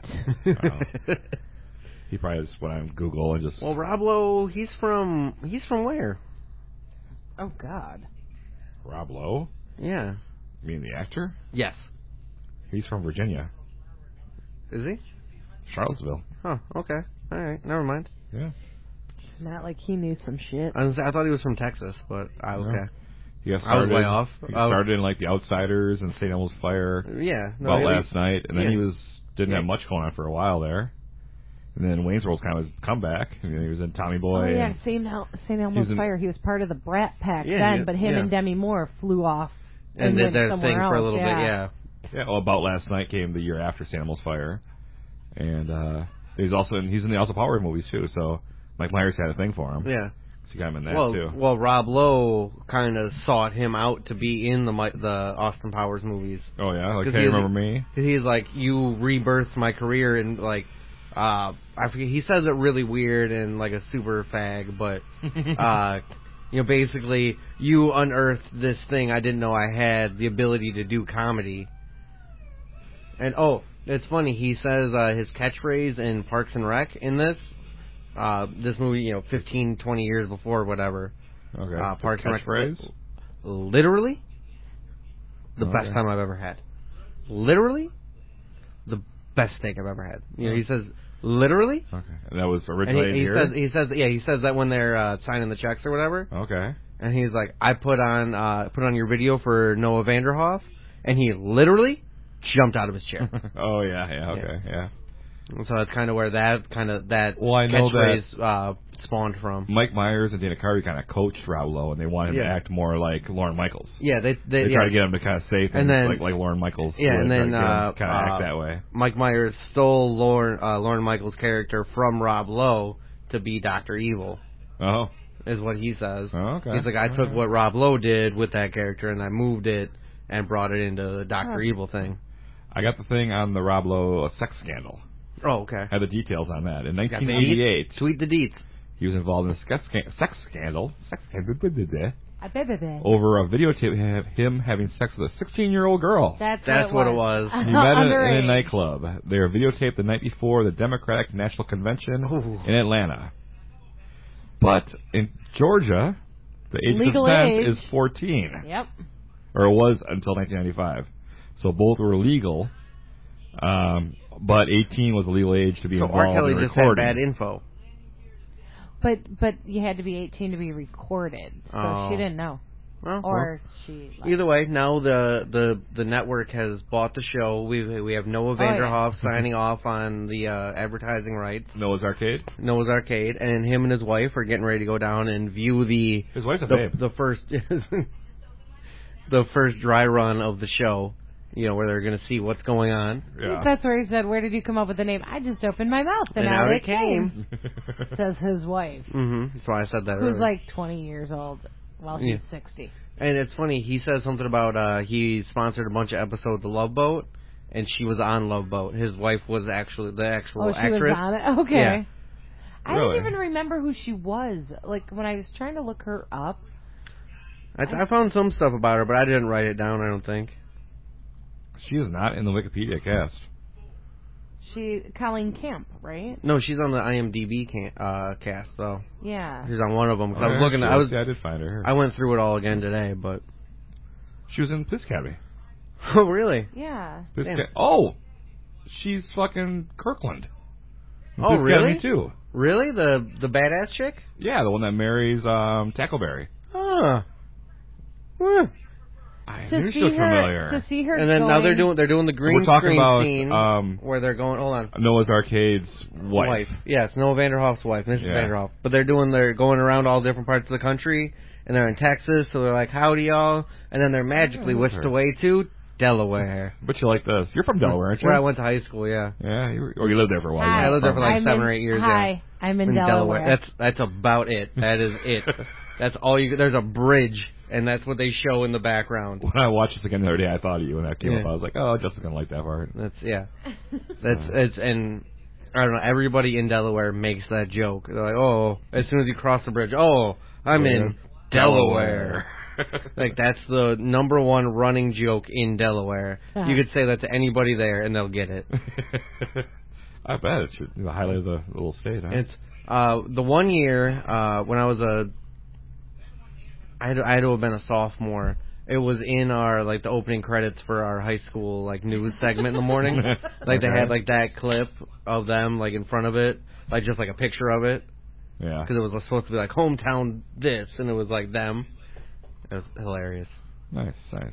He probably just went on Google and just... Well, Rob Lowe, he's from where? Oh, God. Rob Lowe? Yeah. You mean the actor? Yes. He's from Virginia. Is he? Charlottesville. Oh, okay. All right. Never mind. Yeah. Not like he knew some shit. I thought he was from Texas, but okay. No. I was way off. He started in like The Outsiders and St. Elmo's Fire. Yeah. About last night, and then he didn't have much going on for a while there. And then Wayne's World's kind of his comeback. And then he was in Tommy Boy. Oh, yeah, St. Elmo's Fire. He was part of the Brat Pack but him and Demi Moore flew off and did their thing else. for a little bit, yeah. Well, About Last Night came the year after St. Elmo's Fire. And he's in the Austin Powers movies, too, so Mike Myers had a thing for him. Yeah. So he got him in that, too. Well, Rob Lowe kind of sought him out to be in the Austin Powers movies. Oh, yeah? Like, Hey, Remember Me? Because he's like, you rebirthed my career, and like, I forget, he says it really weird and like a super fag, but basically you unearthed this thing I didn't know I had, the ability to do comedy. And it's funny, he says his catchphrase in Parks and Rec in this movie, 15, 20 years before, whatever. Okay. Parks and Rec phrase? Literally the best time I've ever had. Literally the best steak I've ever had. He says literally. Okay. And that was originated here? He says that when they're signing the checks or whatever. Okay. And he's like, I put on your video for Noah Vanderhoff, and he literally jumped out of his chair. Oh, yeah, okay, yeah. So that's kind of where that I know catchphrase spawned from. Mike Myers and Dana Carvey kind of coached Rob Lowe, and they wanted him to act more like Lorne Michaels. Yeah, they tried to get him to kind of say things like Lorne Michaels. Yeah, and then kind of act that way. Mike Myers stole Lorne Michaels' character from Rob Lowe to be Dr. Evil. Oh, is what he says. Oh, okay. He's like, I took what Rob Lowe did with that character, and I moved it and brought it into the Dr. Evil thing. I got the thing on the Rob Lowe sex scandal. Oh, okay. I had the details on that. In 1988, Sweet the deets. He was involved in a sex scandal. Over a videotape of him having sex with a 16-year-old girl. That's what it was. He met in a nightclub. They were videotaped the night before the Democratic National Convention in Atlanta. But in Georgia, the age of consent is 14. Yep. Or it was until 1995. So both were legal, but 18 was the legal age to be involved in recording. So R. Kelly just had bad info. But you had to be 18 to be recorded, so she didn't know. Well, Or she... either way, now the network has bought the show. We have Noah Vanderhoff signing off on the advertising rights. Noah's Arcade. Noah's Arcade, and him and his wife are getting ready to go down and view His wife's a babe. the first the first dry run of the show. You know, where they're going to see what's going on. Yeah. That's where he said, "Where did you come up with the name?" I just opened my mouth and out it came. Says his wife. That's why I said that. Who's earlier. like 20 years old while he's 60. And it's funny, he says something about he sponsored a bunch of episodes of Love Boat, and she was on Love Boat. His wife was actually the actual she actress. was on it? Okay. Yeah. I Really? don't even remember who she was. Like, when I was trying to look her up. I found some stuff about her, but I didn't write it down, I don't think. She is not in the Wikipedia cast. Colleen Camp, right? No, she's on the IMDb cast, though. Yeah. She's on one of them. 'Cause I was Yeah, looking. I did find her. I went through it all again today, but. She was in Police Academy. Oh, really? Yeah. Oh, she's fucking Kirkland. In Oh, Police really? Academy too. Really? The badass chick? Yeah, the one that marries Tackleberry. Huh. Huh. I To knew she see looked her, familiar. to see her And then now they're going- doing the green We're talking screen about scene where they're going. Hold on. Noah's Arcade's wife. Yes, Noah Vanderhoff's wife, Mrs. Yeah. Vanderhoff. But they're going around all different parts of the country, and they're in Texas, so they're like, howdy, y'all. And then they're magically whisked away to Delaware. But you like this. You're from Delaware, aren't you? Where I went to high school, yeah. Yeah, you lived there for a while. Hi. I lived there for like I'm 7 in- or 8 years, Hi, I'm in Delaware. That's about it. That is it. That's all you. There's a bridge, and that's what they show in the background. When I watched this again the other day, I thought of you when that came Yeah. up. I was like, oh, Jessica's going to like that part. And I don't know. Everybody in Delaware makes that joke. They're like, oh, as soon as you cross the bridge, oh, I'm in Delaware. Like, that's the number one running joke in Delaware. You could say that to anybody there, and they'll get it. I bet it should the highlight of the little state. Huh? It's the one year when I was I had to have been a sophomore. It was in our the opening credits for our high school news segment in the morning. They had that clip of them in front of it, just a picture of it. Yeah. Because it was supposed to be hometown this, and it was them. It was hilarious. Nice.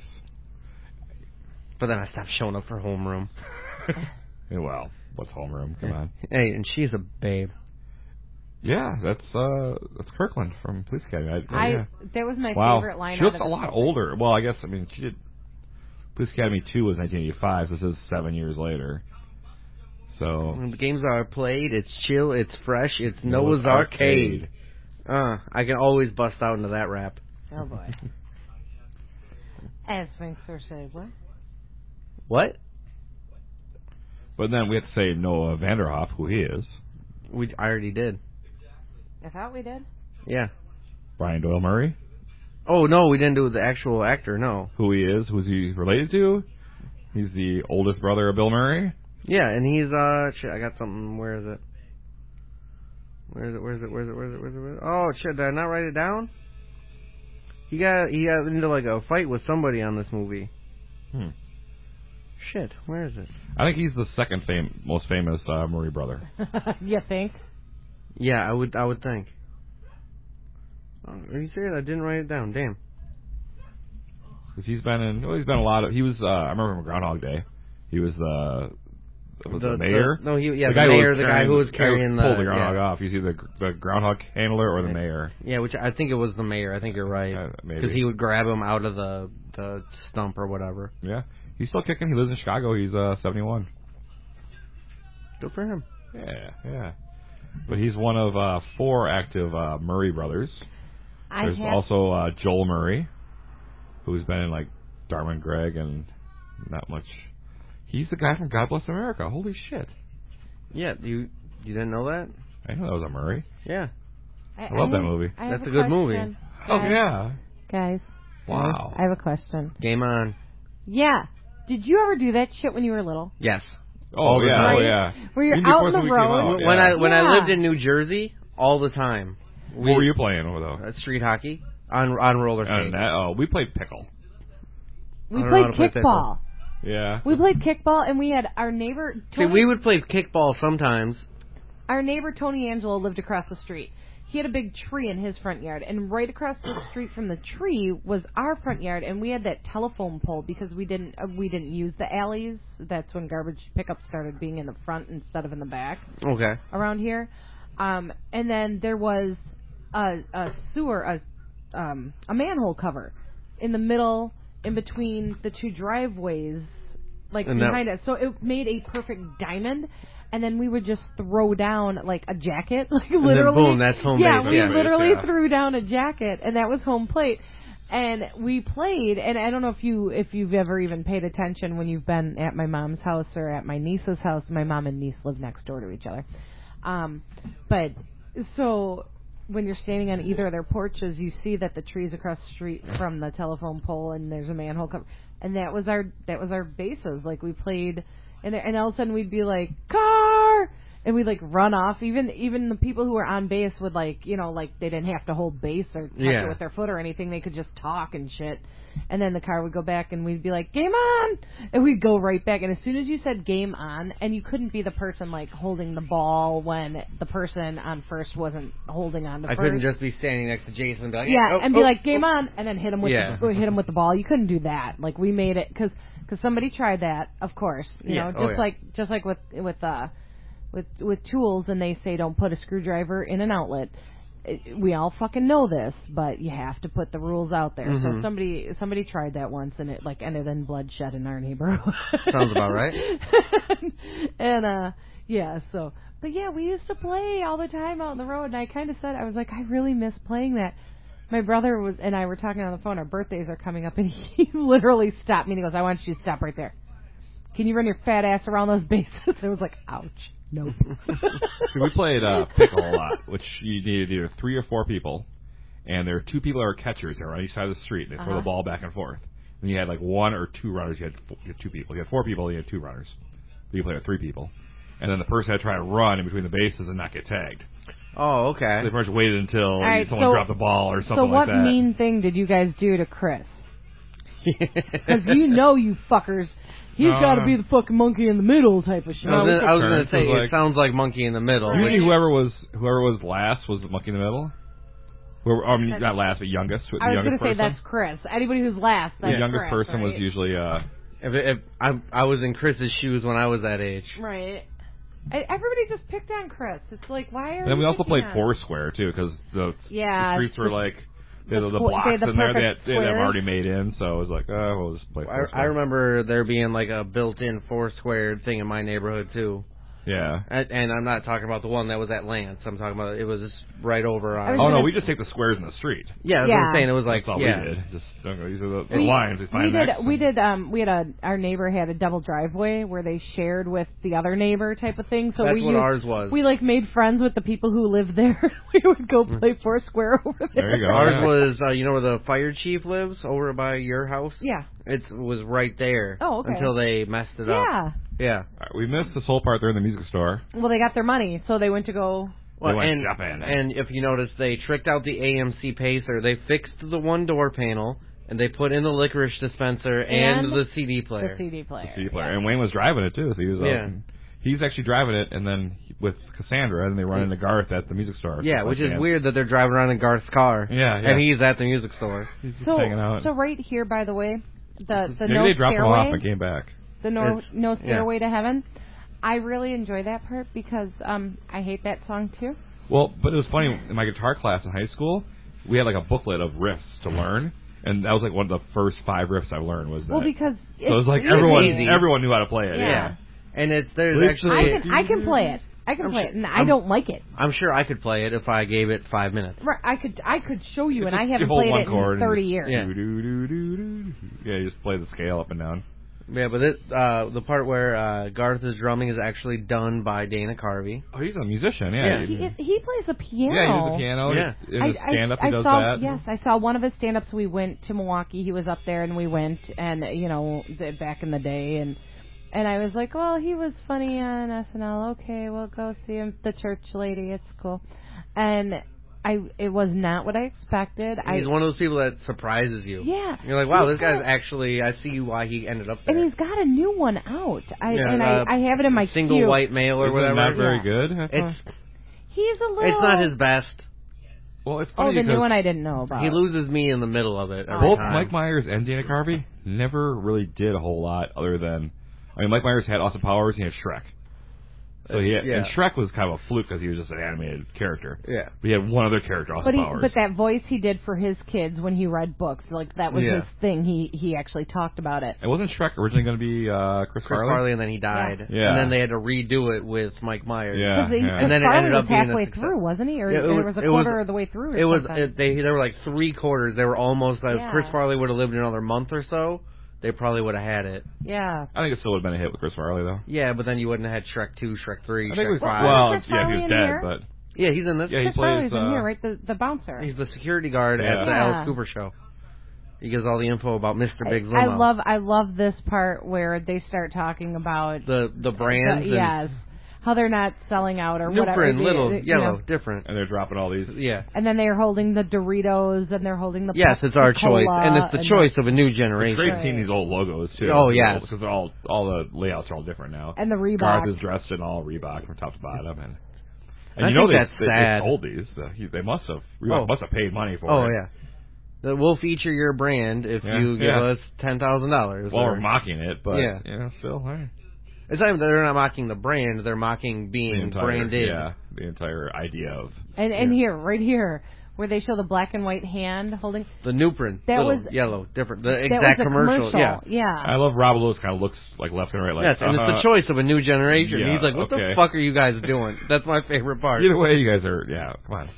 But then I stopped showing up for homeroom. Yeah, well, what's homeroom? Come on. Hey, and she's a babe. Yeah, that's Kirkland from Police Academy. That was my wow. favorite line. She looks a lot older. Well, I guess she did. Police Academy 2 was 1985. So this is 7 years later. So When the games are played, it's chill, it's fresh, it's Noah's Arcade. I can always bust out into that rap. Oh boy. As Sphinxer said, what? What? But then we have to say Noah Vanderhoff, who he is. I already did. I thought we did. Yeah. Brian Doyle Murray, Oh, no, we didn't do the actual actor, no. who he is, who's he related to. He's the oldest brother of Bill Murray. Yeah, and he's, shit, I got something, where is it? Where is it? Oh, shit, did I not write it down? He got into, a fight with somebody on this movie. Shit, where is it? I think he's the second most famous Murray brother. You think? Yeah, I would think. Oh, are you serious? I didn't write it down, damn. Because he's been in a lot of. He was. I remember from Groundhog Day. He was the mayor. The guy who was carrying pulled the groundhog off. He's either the groundhog handler or the mayor. Yeah, which I think it was the mayor. I think you're right. Maybe because he would grab him out of the stump or whatever. Yeah, he's still kicking. He lives in Chicago. He's 71. Good for him. Yeah. But he's one of 4 active Murray brothers. There's also Joel Murray, who's been in Dharma and Greg and not much. He's the guy from God Bless America. Holy shit! Yeah, you didn't know that? I know that was a Murray. Yeah, I love that movie. That's a good movie. Guys, Oh yeah! Guys. Wow. I have a question. Game on. Yeah. Did you ever do that shit when you were little? Yes. Oh yeah. Where you're Even out before on the the movie came road. out, When I lived in New Jersey, all the time. What were you playing over though? Street hockey on roller skates. We played pickle. We I don't know how to play played kickball. Yeah. We played kickball, and we had our neighbor. See, we would play kickball sometimes. Our neighbor Tony Angelo lived across the street. he had a big tree in his front yard, and right across the street from the tree was our front yard, and we had that telephone pole because we didn't use the alleys. That's when garbage pickup started being in the front instead of in the back. Okay. Around here, and then there was a sewer, a manhole cover in the middle, in between the two driveways, like and behind us. So it made a perfect diamond. And then we would just throw down like a jacket, like and literally. Then boom, that's home yeah, base. we Yeah, literally threw down a jacket, and that was home plate. And we played, and I don't know if you've ever even paid attention when you've been at my mom's house or at my niece's house. My mom and niece live next door to each other. But so when you're standing on either of their porches, you see that the tree's across the street from the telephone pole, and there's a manhole cover, and that was our bases. Like we played. And all of a sudden we'd be like, car! And we'd like run off. Even the people who were on base would like, like they didn't have to hold base or touch it with their foot or anything. They could just talk and shit. And then the car would go back and we'd be like, game on! And we'd go right back. And as soon as you said game on, and you couldn't be the person like holding the ball when the person on first wasn't holding on to first. I couldn't just be standing next to Jason and be like, and be like, game on! And then hit him with the ball. You couldn't do that. Like we made it, because somebody tried that, of course. You know, just like with tools, and they say don't put a screwdriver in an outlet. We all fucking know this, but you have to put the rules out there. Mm-hmm. So somebody tried that once, and it like ended in bloodshed in our neighborhood. Sounds about right. And but yeah, we used to play all the time out on the road, and I kind of said, I was like, I really miss playing that. My brother and I were talking on the phone. Our birthdays are coming up, and he literally stopped me and he goes, I want you to stop right there. Can you run your fat ass around those bases? I was like, ouch. Nope. See, we played pickle a lot, which you needed either 3 or 4 people, and there are 2 people that are catchers. They're on each side of the street, and they throw the ball back and forth. And you had like 1 or 2 runners. You had 2 people. You had 4 people. You had 2 runners. So you played with 3 people, and then the person had to try to run in between the bases and not get tagged. Oh, okay. So they pretty much waited until someone dropped the ball or something So like that. what mean thing did you guys do to Chris? Because you fuckers, he's got to be the fucking monkey in the middle type of shit. I was going to say, it sounds like monkey in the middle. Usually whoever was last was the monkey in the middle. Not last, but youngest. I was going to say that's Chris. Anybody who's last, that's the youngest Chris, person was usually. If I was in Chris's shoes when I was that age. Right. Everybody just picked on Chris. It's like, why are? And then we also played Foursquare too, because the streets were like the blocks in there that they had already made in. So it was like, we'll just play Foursquare. I remember there being like a built-in Foursquare thing in my neighborhood too. Yeah. And I'm not talking about the one that was at Lance. I'm talking about it was just right over on. Oh no, we just take the squares in the street. Yeah, that's what I'm saying. It was like that's all we did. Just don't go. These are the lines. Our neighbor had a double driveway where they shared with the other neighbor type of thing. So that's what ours was. We like made friends with the people who lived there. We would go play Foursquare over there. There you go. Ours was, you know where the fire chief lives, over by your house. Yeah. It was right there. Oh, okay. Until they messed it up. Yeah. We missed this whole part there in the music store. Well, they got their money, so they went to go. Well, and if you notice, they tricked out the AMC Pacer. They fixed the one door panel, and they put in the licorice dispenser and the CD player. The CD player. And Wayne was driving it too. So he was he's actually driving it, and then with Cassandra, and they run into Garth at the music store. Yeah, which is weird that they're driving around in Garth's car. Yeah. And he's at the music store. He's just hanging out. So right here, by the way, the maybe no they dropped him off stairway. and came back. The no stairway to heaven. I really enjoy that part because I hate that song too. Well, but it was funny, in my guitar class in high school, we had like a booklet of riffs to learn, and that was like one of the first 5 riffs I learned was that. Well, because so it was like everyone knew how to play it. Yeah. And there's actually I can play it. I can play it, and I don't like it. I'm sure I could play it if I gave it 5 minutes. Right, I could show you, and I haven't played it in 30 years. Yeah. You just play the scale up and down. Yeah, but the part where Garth is drumming is actually done by Dana Carvey. Oh, he's a musician, yeah. He plays the piano. Yeah, he does the piano. Yeah. In his stand-up, he does that. Yes, I saw one of his stand-ups. We went to Milwaukee. He was up there, and we went, and, back in the day, and I was like, well, he was funny on SNL. Okay, we'll go see him. The church lady, it's cool. And it was not what I expected. He's one of those people that surprises you. Yeah. You're like, wow, this guy's actually, I see why he ended up there. And he's got a new one out. I have it in my Single queue. White Male or whatever. Not very good. He's a little... It's not his best. Well, it's funny Oh, the new because one I didn't know about. He loses me in the middle of it. every both time. Mike Myers and Dana Carvey never really did a whole lot other than, I mean, Mike Myers had Austin Powers, he had Shrek. So and Shrek was kind of a fluke because he was just an animated character. Yeah. But he had one other character, Austin Powers. But that voice he did for his kids when he read books, like that was Yeah. his thing. He actually talked about it. And wasn't Shrek originally going to be Chris Farley? And then he died. Yeah. And then they had to redo it with Mike Myers. Yeah. And then it Farley ended up was being halfway a success. through, wasn't he? Or Yeah, it was a quarter of the way through. Or it was. something. They were like 3/4. They were almost. Like, Yeah. Chris Farley would have lived another month or so. They probably would have had it. Yeah. I think it still would have been a hit with Chris Farley, though. Yeah, but then you wouldn't have had Shrek 2, Shrek 3, I think it Shrek was, 5. well, Chris yeah, he Farley was in dead, here? but Yeah, he's in this. yeah, he Chris plays. Farley's in here, right? The bouncer. He's the security guard at the Yeah. Alice Cooper show. He gives all the info about Mr. Big's limo. I love this part where they start talking about the brands. and yes, how they're not selling out or New whatever. print, they- little, you yellow, know. different. And they're dropping all these. Yeah. And then they're holding the Doritos and they're holding the Yes, it's our choice, Pepsi-Cola and it's the choice of a new It's generation. great Right. seeing these old logos, too. Oh, yeah. Because they're all the layouts are all different now. and the Reebok. Garth is dressed in all Reebok from top to bottom. And I you know think they that's sad. sold these. They must have. Reebok Oh. must have paid money for Oh it. yeah. That we'll feature your brand if Yeah, you give yeah. us $10,000. Well, we're mocking it, but Yeah. still, hey. It's not even that they're not mocking the brand; they're mocking The being entire, branded. yeah, the entire idea of And here, right here, where they show the black and white hand holding. The new print, That little, was- yellow, different. The That exact was a commercial. Yeah. Yeah. I love Rob Lewis kind of looks like left and right, like Yes, and it's the choice of a new generation. yeah, He's like, "What okay. the fuck are you guys doing?" That's my favorite part. Either way, you guys are come on.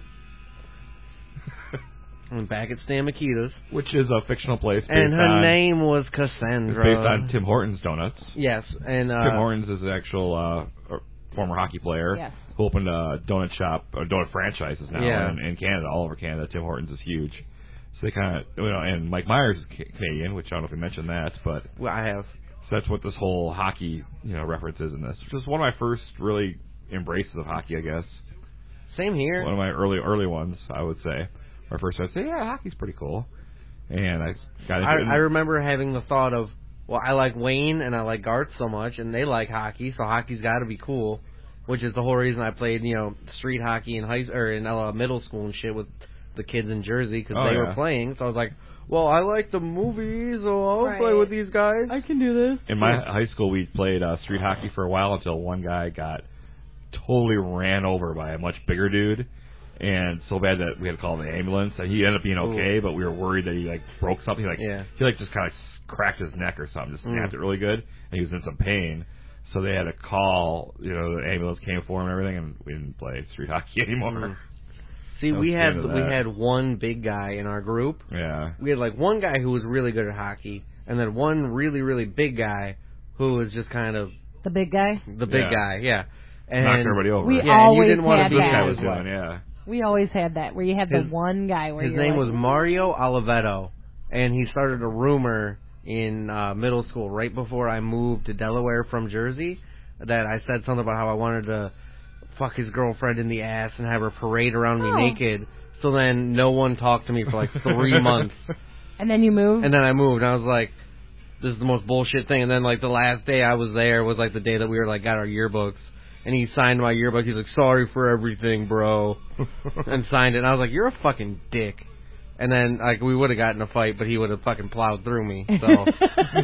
And back at Stan Mikita's, Which is a fictional place, based and her on, name was it's Cassandra. based on Tim Hortons donuts. Yes, and Tim Hortons is an actual former hockey player Yes. who opened a donut shop, or donut franchises now Yeah. in Canada, all over Canada. Tim Hortons is huge. So they kind of, and Mike Myers is Canadian, which I don't know if we mentioned that, but Well, I have. so that's what this whole hockey, reference is in this, which is one of my first really embraces of hockey, I guess. Same here. One of my early ones, I would say. My first, I'd say, yeah, hockey's pretty cool. And I got into it. I remember having the thought of, well, I like Wayne and I like Garth so much, and they like hockey, so hockey's got to be cool. Which is the whole reason I played, street hockey in middle school and shit with the kids in Jersey because they were playing. So I was like, well, I like the movies, so I'll play with these guys. I can do this. In my high school, we played street hockey for a while until one guy got totally ran over by a much bigger dude. And so bad that we had to call the ambulance. And he ended up being okay, but we were worried that he broke something. He just kind of cracked his neck or something, just snapped it really good, and he was in some pain. So they had to call, the ambulance came for him and everything, and we didn't play street hockey anymore. See, That was we the had end of we that. had one big guy in our group. Yeah. We had like one guy who was really good at hockey, and then one really really big guy who was just kind of The big guy. the big Yeah. guy. Yeah, and Knocked everybody over. We yeah, and always you didn't want had to this be guy that. was his way. doing, yeah. We always had that, where you had the His- one guy where His you're name like, was Mario Oliveto, and he started a rumor in middle school right before I moved to Delaware from Jersey that I said something about how I wanted to fuck his girlfriend in the ass and have her parade around me Oh. naked. So then no one talked to me for like 3 months. And then you moved. And then I moved, and I was like, this is the most bullshit thing. And then like the last day I was there was like the day that we were like got our yearbooks. And he signed my yearbook. He's like, sorry for everything, bro. And signed it. And I was like, you're a fucking dick. And then like we would have gotten a fight, but he would have fucking plowed through me. So 'cause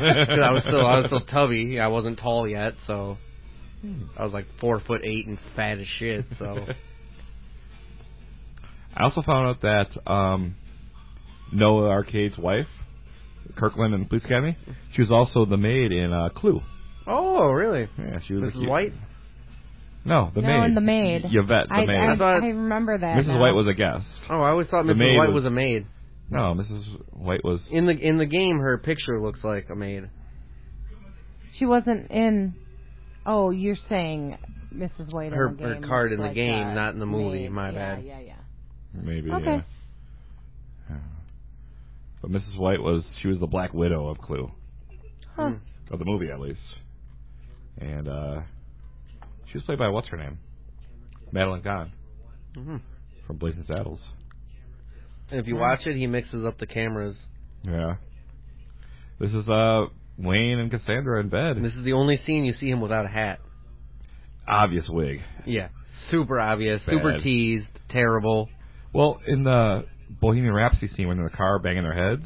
I was still tubby. I wasn't tall yet, so I was like 4'8" and fat as shit. So I also found out that Noah Arcade's wife, Kirkland in Police Academy, she was also the maid in Clue. oh really? Yeah, she was Mrs. White. No, the no, maid. and the maid. Yvette, the maid. I remember that. Mrs. now. White was a guest. Oh, I always thought The Mrs. maid White was- was a maid. No, Mrs. White was. In the game, her picture looks like a maid. She wasn't in. Oh, you're saying Mrs. White Her in the game. card in the like game, not in the movie. maid. My yeah, bad. Yeah. Maybe. Okay. Yeah. But Mrs. White she was the Black Widow of Clue. Huh. Of the movie, at least. And she was played by, what's her name? Madeline Kahn Mm-hmm. from Blazing Saddles. And if you watch it, he mixes up the cameras. Yeah. This is Wayne and Cassandra in bed. And this is the only scene you see him without a hat. Obvious wig. Yeah. Super obvious, Bad. super teased, terrible. Well, in the Bohemian Rhapsody scene when they're in the car banging their heads,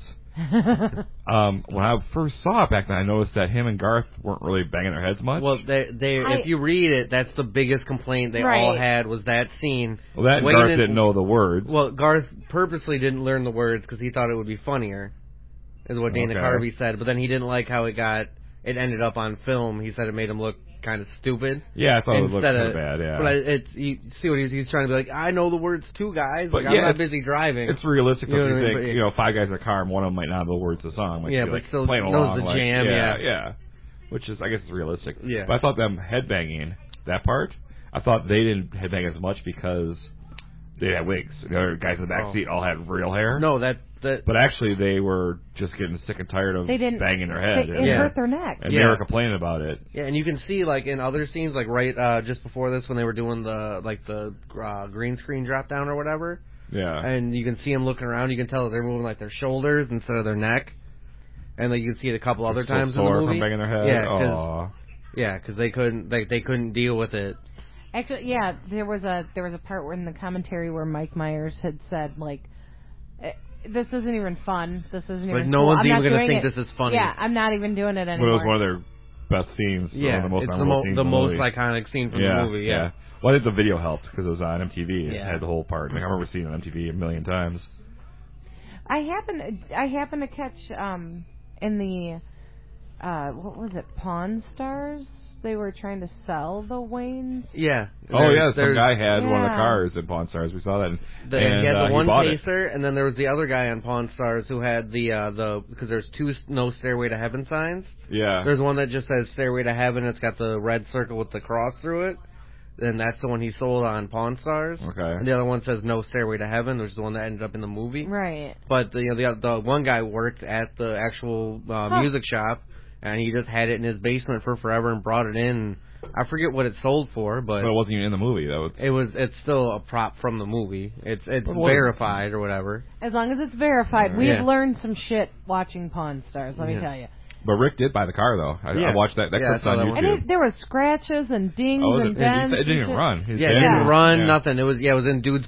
when I first saw it back then, I noticed that him and Garth weren't really banging their heads much. Well, if you read it, that's the biggest complaint they all had was that scene. Well, that and Garth didn't know the words. Well, Garth purposely didn't learn the words because he thought it would be funnier, is what Dana Carvey said. But then he didn't like how it ended up on film. He said it made him look kind of stupid. Yeah, I thought it would look kind of bad, yeah. But you see what he's trying to be like, I know the words too, guys. But I'm not busy driving. It's realistic because you think, 5 guys in a car and one of them might not know the words of the song. Might yeah, be, but still playing knows along, the jam, yeah. Which is, I guess, it's realistic. Yeah. But I thought them headbanging, that part, I thought they didn't headbang as much because they had wigs. The other guys in the back seat all had real hair. No, But actually, they were just getting sick and tired of banging their head. It hurt their neck. And they were complaining about it. Yeah, and you can see, like, in other scenes, like, right just before this, when they were doing the green screen drop down or whatever. Yeah. And you can see them looking around. You can tell that they're moving, like, their shoulders instead of their neck. And, like, you can see it a couple other times in the movie. From banging their head. Yeah, because they couldn't deal with it. Actually, yeah, there was a part where in the commentary where Mike Myers had said, like, this isn't even fun. This isn't even no cool. one's I'm even going to think this is funny. Yeah, I'm not even doing it anymore. But it was one of their best scenes. Yeah, the most it's scenes the most movie. iconic scene from the movie, yeah. Well, I think the video helped because it was on MTV. It Yeah. had the whole part. Like, I remember seeing it on MTV a million times. I happen to catch in the what was it, Pawn Stars? They were trying to sell the Waynes. Yeah. Some guy had one of the cars in Pawn Stars. We saw that. And he had the one Pacer, Pacer, and then there was the other guy on Pawn Stars who had because there's 2 no Stairway to Heaven signs. Yeah. There's one that just says Stairway to Heaven. It's got the red circle with the cross through it. And that's the one he sold on Pawn Stars. Okay. And the other one says No Stairway to Heaven, which is the one that ended up in the movie. Right. But the one guy worked at the actual music shop, and he just had it in his basement for forever and brought it in. I forget what it sold for, but it wasn't even in the movie. It's still a prop from the movie. It's verified or whatever. As long as it's verified, we've learned some shit watching Pawn Stars. Let me tell you. But Rick did buy the car, though. I watched that. That clip's on YouTube. And there was scratches and dings and dents. It didn't even run. It didn't run. Nothing. It was in dude's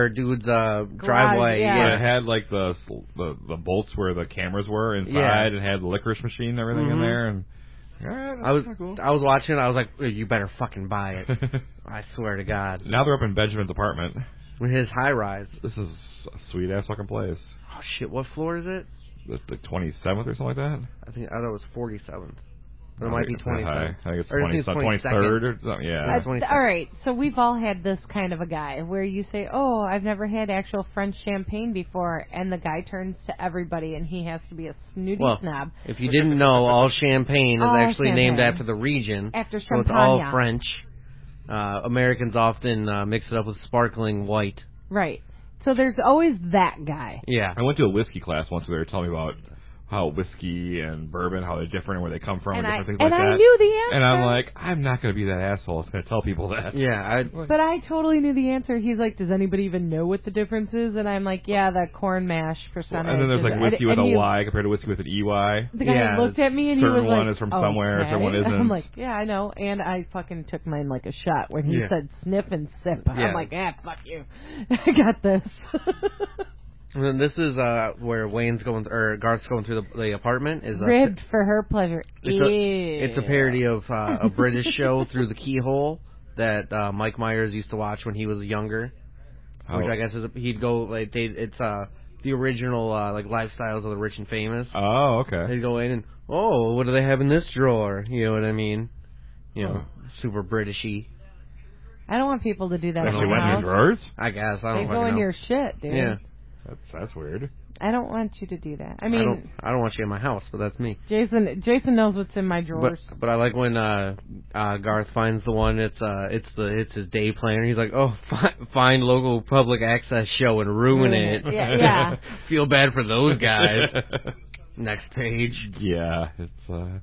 driveway. Yeah. It had like the bolts where the cameras were inside, and had the licorice machine and everything in there. And I was watching it. I was like, you better fucking buy it. I swear to God. Now they're up in Benjamin's apartment. With his high rise. This is a sweet ass fucking place. Oh shit! What floor is it? The 27th or something like that? I thought it was 47th. But it might be 27th. I think it's 23rd or something. Yeah. All right. So we've all had this kind of a guy where you say, "Oh, I've never had actual French champagne before," and the guy turns to everybody and he has to be a snooty snob. If you didn't know, all champagne is actually named after the region. After so it's all French. Americans often mix it up with sparkling white. Right. So there's always that guy. Yeah. I went to a whiskey class once where they were telling me about how whiskey and bourbon, how they're different and where they come from and different things like that. And I knew the answer. And I'm like, I'm not going to be that asshole that's going to tell people that. Yeah. But I totally knew the answer. He's like, does anybody even know what the difference is? And I'm like, yeah, the corn mash percentage. And then there's like whiskey with a Y compared to whiskey with an EY. The guy looked at me and he was like, certain one is from somewhere, certain one isn't. I'm like, yeah, I know. And I fucking took mine like a shot when he said sniff and sip. I'm like, fuck you. I got this. And then this is where Garth's going through the apartment. Is ribbed for her pleasure. It's a parody of a British show, Through the Keyhole, that Mike Myers used to watch when he was younger. Which I guess he'd go like it's the original like Lifestyles of the Rich and Famous. Oh, okay. They'd go in and what do they have in this drawer? You know what I mean? Super Britishy. I don't want people to do that. Actually went in your drawers? I guess I don't. They go in your shit, dude. Yeah. That's weird. I don't want you to do that. I mean, I don't want you in my house, but that's me. Jason knows what's in my drawers. But I like when Garth finds the one. It's his day planner. He's like, find local public access show and ruin it. Yeah. Feel bad for those guys. Next page. Yeah, it's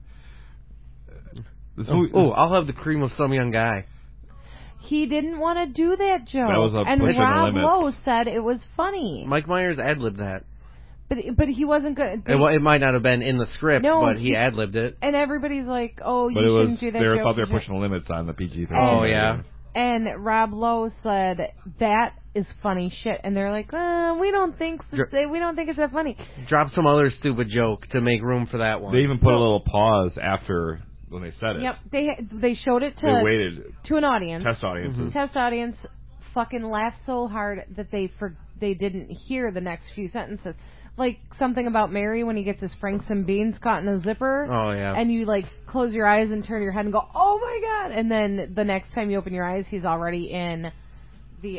I'll have the cream of some young guy. He didn't want to do that joke. That was and Rob Lowe said it was funny. Mike Myers ad-libbed that. But he wasn't good. It might not have been in the script, but he ad-libbed it. And everybody's like, you shouldn't do that joke. Thought they were pushing the limits on the PG-13. Oh, yeah. And Rob Lowe said that is funny shit, and they're like, we don't think it's that funny. Drop some other stupid joke to make room for that one. They even put a little pause after when they said it. Yep, they showed it They waited. to an audience. Test audiences. Mm-hmm. Test audience fucking laughed so hard that they didn't hear the next few sentences. Like something about Mary when he gets his Franks and beans caught in a zipper. Oh, yeah. And you like close your eyes and turn your head and go, oh my god! And then the next time you open your eyes, he's already in the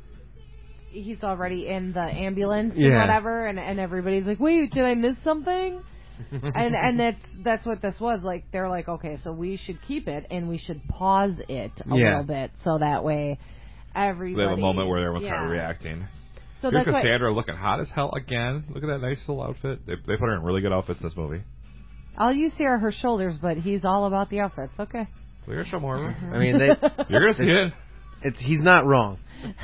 ambulance or whatever, and everybody's like, wait, did I miss something? and that's what this was. Like they're like, okay, so we should keep it and we should pause it a little bit so that way everybody. They have a moment where everyone started reacting. So here's that's Cassandra looking hot as hell again. Look at that nice little outfit. They put her in really good outfits in this movie. All you see are her shoulders, but he's all about the outfits. Okay. We're gonna show more of her. I mean, you're gonna see it. He's not wrong.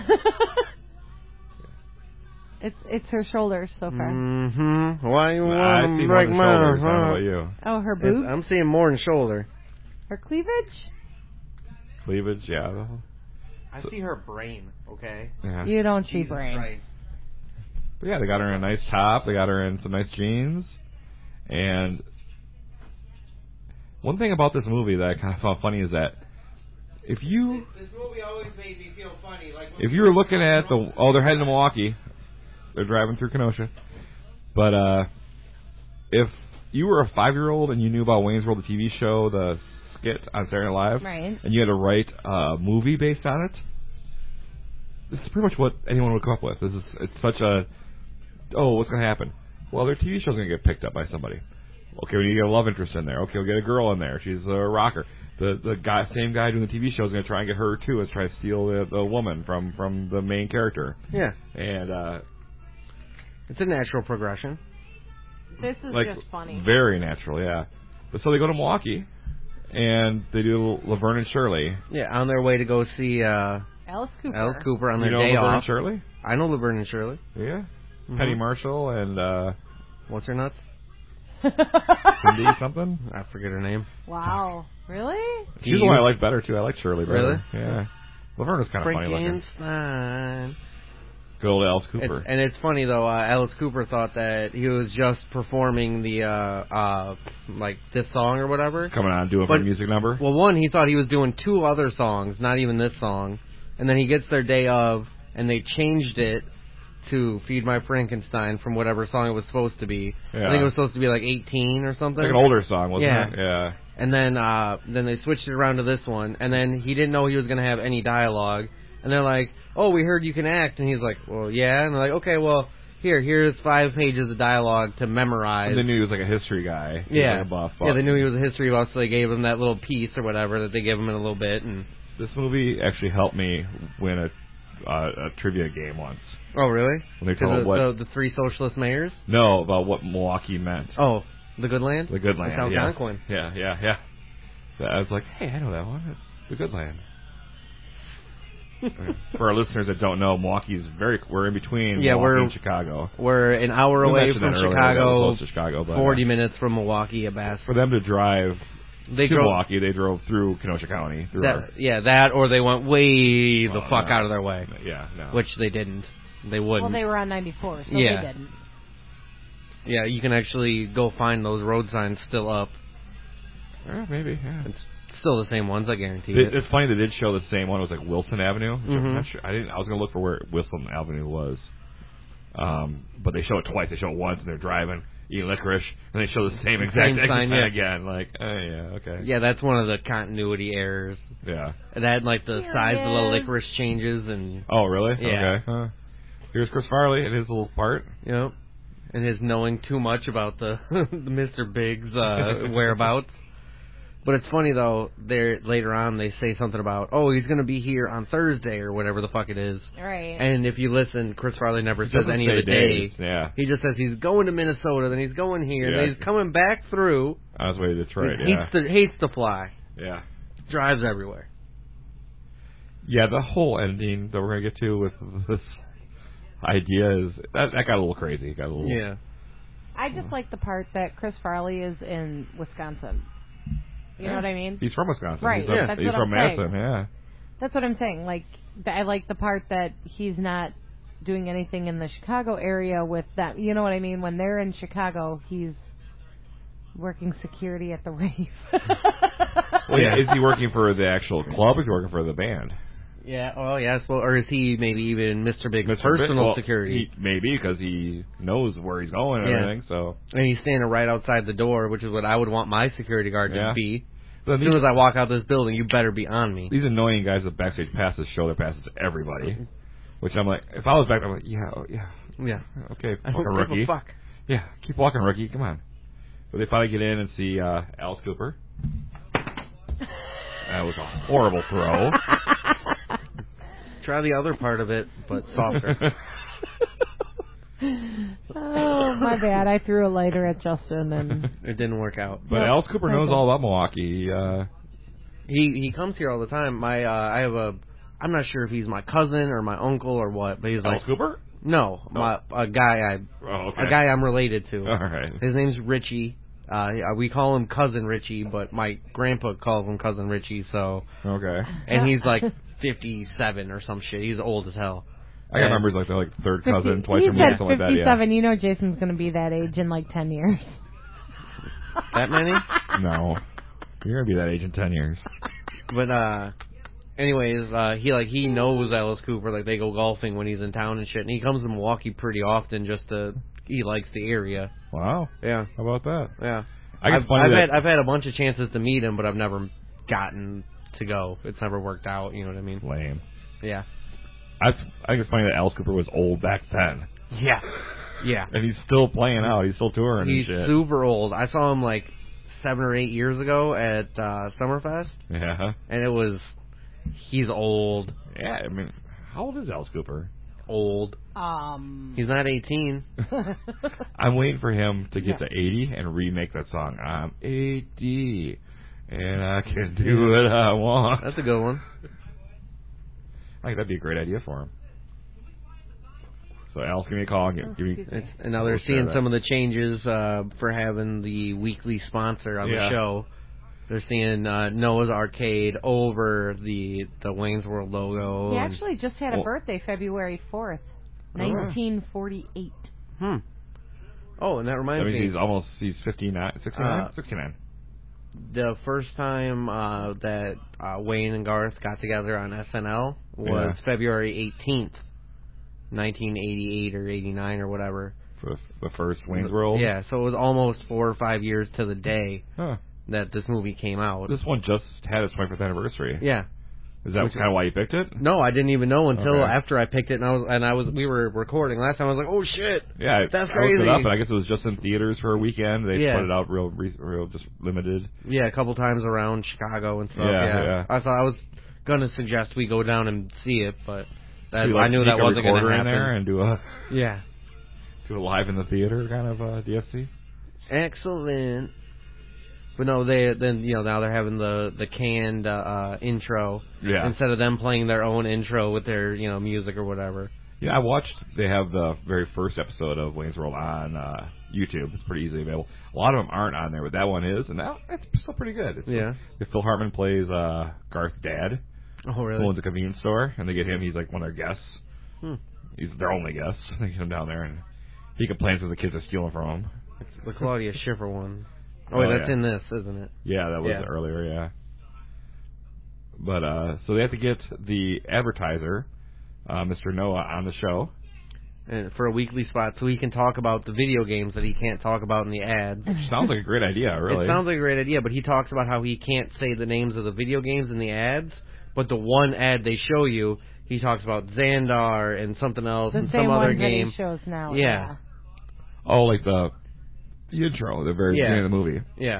It's her shoulders so far. Mm-hmm. Why you I want see to more break than my shoulders. I don't know heart? about you. Oh, her boobs? I'm seeing more than shoulder. Her cleavage? Cleavage, yeah. I see her brain. Okay. Yeah. You don't see Jesus brain. Christ. But yeah, they got her in a nice top. They got her in some nice jeans. And one thing about this movie that I kind of found funny is that if you... This movie always made me feel funny. Like if you were looking at they're heading to Milwaukee. They're driving through Kenosha. But if you were a 5-year-old and you knew about Wayne's World, the TV show, the skit on Saturday Night Live, right, and you had to write a movie based on it, this is pretty much what anyone would come up with. It's such a, what's going to happen? Well, their TV show's going to get picked up by somebody. Okay, we need to get a love interest in there. Okay, we'll get a girl in there. She's a rocker. The same guy doing the TV show is going to try and get her too, is try to steal the woman from the main character. Yeah. And it's a natural progression. This is like, just funny. Very natural, yeah. But so they go to Milwaukee, and they do Laverne and Shirley. Yeah, on their way to go see Alice Cooper. Alice Cooper on their you know day Laverne off. and Shirley? I know Laverne and Shirley. Yeah. Mm-hmm. Penny Marshall and what's her nuts? Cindy something? I forget her name. Wow. Really? She's the one I like better, too. I like Shirley better. Really? Yeah. Laverne was kind of funny looking. Frankenstein. Good old Alice Cooper. And it's funny, though, Alice Cooper thought that he was just performing the, like, this song or whatever. Coming on, doing a music number? Well, one, he thought he was doing 2 other songs, not even this song. And then he gets their day of, and they changed it to Feed My Frankenstein from whatever song it was supposed to be. Yeah. I think it was supposed to be like 18 or something. Like an older song, wasn't Yeah. it? Yeah. And then they switched it around to this one, and then he didn't know he was going to have any dialogue. And they're like, oh, we heard you can act. And he's like, well, yeah. And they're like, okay, well, here's 5 pages of dialogue to memorize. And they knew he was like a history guy. Yeah. Like a buff. Yeah, they knew he was a history buff, so they gave him that little piece or whatever that they gave him in a little bit. And this movie actually helped me win a trivia game once. oh, really? When they told the 3 socialist mayors? No, about what Milwaukee meant. Oh, the Good Land? The Good Land, That's yeah. Algonquin. Yeah. I was like, hey, I know that one. It's the Good Land. For our listeners that don't know, Milwaukee's we're in between Milwaukee and Chicago. We're an hour away from Chicago, close to Chicago, but 40 minutes from Milwaukee at Bass. for them to drive They to drove, Milwaukee, they drove through Kenosha County. that, or they went way the fuck out of their way. Yeah, no. Which they didn't. They wouldn't. Well, they were on 94, so Yeah. they didn't. Yeah, you can actually go find those road signs still up. Maybe, yeah. It's still the same ones, I guarantee it. It's funny they did show the same one. It was like Wilson Avenue. Which I'm Mhm. not sure. I was going to look for where Wilson Avenue was. But they show it twice. They show it once, and they're driving, eating licorice, and they show the same exact Same sign, yeah. again. Like, yeah, okay. Yeah, that's one of the continuity errors. Yeah. It had like the size of the licorice changes and Oh, really? Yeah. Okay. Huh. Here's Chris Farley in his little part. and his knowing too much about the Mr. Big's whereabouts. But it's funny though, later on they say something about, oh, he's going to be here on Thursday or whatever the fuck it is. Right. And if you listen, Chris Farley never He says doesn't any say of the days. day. Yeah. He just says he's going to Minnesota, then he's going here, Yeah. then he's coming back through. On his way to Detroit, He yeah. hates to fly. Yeah. Drives everywhere. Yeah, the whole ending that we're going to get to with this idea is, that got a little crazy. Got a little, Yeah. I just like the part that Chris Farley is in Wisconsin. You know what I mean? He's from Wisconsin. Right, He's that's he's what from I'm saying. Madison, yeah. That's what I'm saying. Like, I like the part that he's not doing anything in the Chicago area with them. You know what I mean? When they're in Chicago, he's working security at the rave. Well, yeah, is he working for the actual club or is he working for the band? Yeah, well, yes, well, or is he maybe even Mr. Big's personal security? Maybe, because he knows where he's going and everything, so... And he's standing right outside the door, which is what I would want my security guard to be. But as soon as I walk out this building, you better be on me. These annoying guys with backstage passes show their passes to everybody. Which I'm like, if I was back there, I'm like, yeah, okay, fucking rookie. Fuck. Yeah, keep walking, rookie, come on. But they finally get in and see Alice Cooper. That was a horrible throw. Try the other part of it, but softer. Oh, my bad. I threw a lighter at Justin, and it didn't work out. But Alice Cooper knows all about Milwaukee. He comes here all the time. I have I'm not sure if he's my cousin or my uncle or what, but he's Alice Cooper? No, a guy a guy I'm related to. All right. His name's Richie. We call him Cousin Richie, but my grandpa calls him Cousin Richie. So okay. And he's like 57 or some shit. He's old as hell. I got numbers like they're like third cousin, twice removed, something like that. Yeah. 57. You know Jason's going to be that age in like 10 years. That many? No, you're gonna be that age in 10 years. But anyways, he knows Alice Cooper. Like they go golfing when he's in town and shit. And he comes to Milwaukee pretty often. He likes the area. Wow. Yeah. How about that? Yeah. I've had a bunch of chances to meet him, but I've never gotten to go. It's never worked out. You know what I mean? Lame. Yeah. I think it's funny that Alice Cooper was old back then. Yeah. Yeah. And he's still playing out. He's still touring and shit. He's super old. I saw him like 7 or 8 years ago at Summerfest. Yeah. And he's old. Yeah, I mean, how old is Alice Cooper? Old. He's not 18. I'm waiting for him to get to 80 and remake that song. I'm 80 and I can do what I want. That's a good one. I think that'd be a great idea for him. So Alice, give me a call. And now they're seeing some of the changes for having the weekly sponsor on the show. They're seeing Noah's Arcade over the Wayne's World logo. He actually just had a birthday, February 4th, 1948. Oh, and that reminds me. He's 59, 69? 69. The first time that Wayne and Garth got together on SNL was February 18th, 1988 or 89 or whatever. For the first Wayne's World? Yeah, so it was almost 4 or 5 years to the day that this movie came out. This one just had its 25th anniversary. Yeah. Is that kind of why you picked it? No, I didn't even know until after I picked it, and we were recording last time. I was like, oh shit, that's crazy. I looked it up, and I guess it was just in theaters for a weekend. They put it out real just limited. Yeah, a couple times around Chicago and stuff. Yeah. I thought I was gonna suggest we go down and see it, but I knew that wasn't gonna happen. In there and do a do a live in the theater kind of DFC. Excellent. But no, now they're having the canned intro instead of them playing their own intro with their music or whatever. Yeah, I watched. They have the very first episode of Wayne's World on YouTube. It's pretty easily available. A lot of them aren't on there, but that one is, and it's still pretty good. Phil Hartman plays Garth's dad. Oh, really? Who owns a convenience store, and they get him. He's like one of their guests. He's their only guest. They get him down there, and he complains that the kids are stealing from him. It's the Claudia Schiffer one. Oh, wait, that's in this, isn't it? Yeah, that was earlier, But, so they have to get the advertiser, Mr. Noah, on the show. And for a weekly spot so he can talk about the video games that he can't talk about in the ads. Which sounds like a great idea, really. It sounds like a great idea, but he talks about how he can't say the names of the video games in the ads, but the one ad they show you, he talks about Xandar and something else and some other game. The same one that he shows now. Yeah. Oh, like the intro, the very beginning of the movie. Yeah.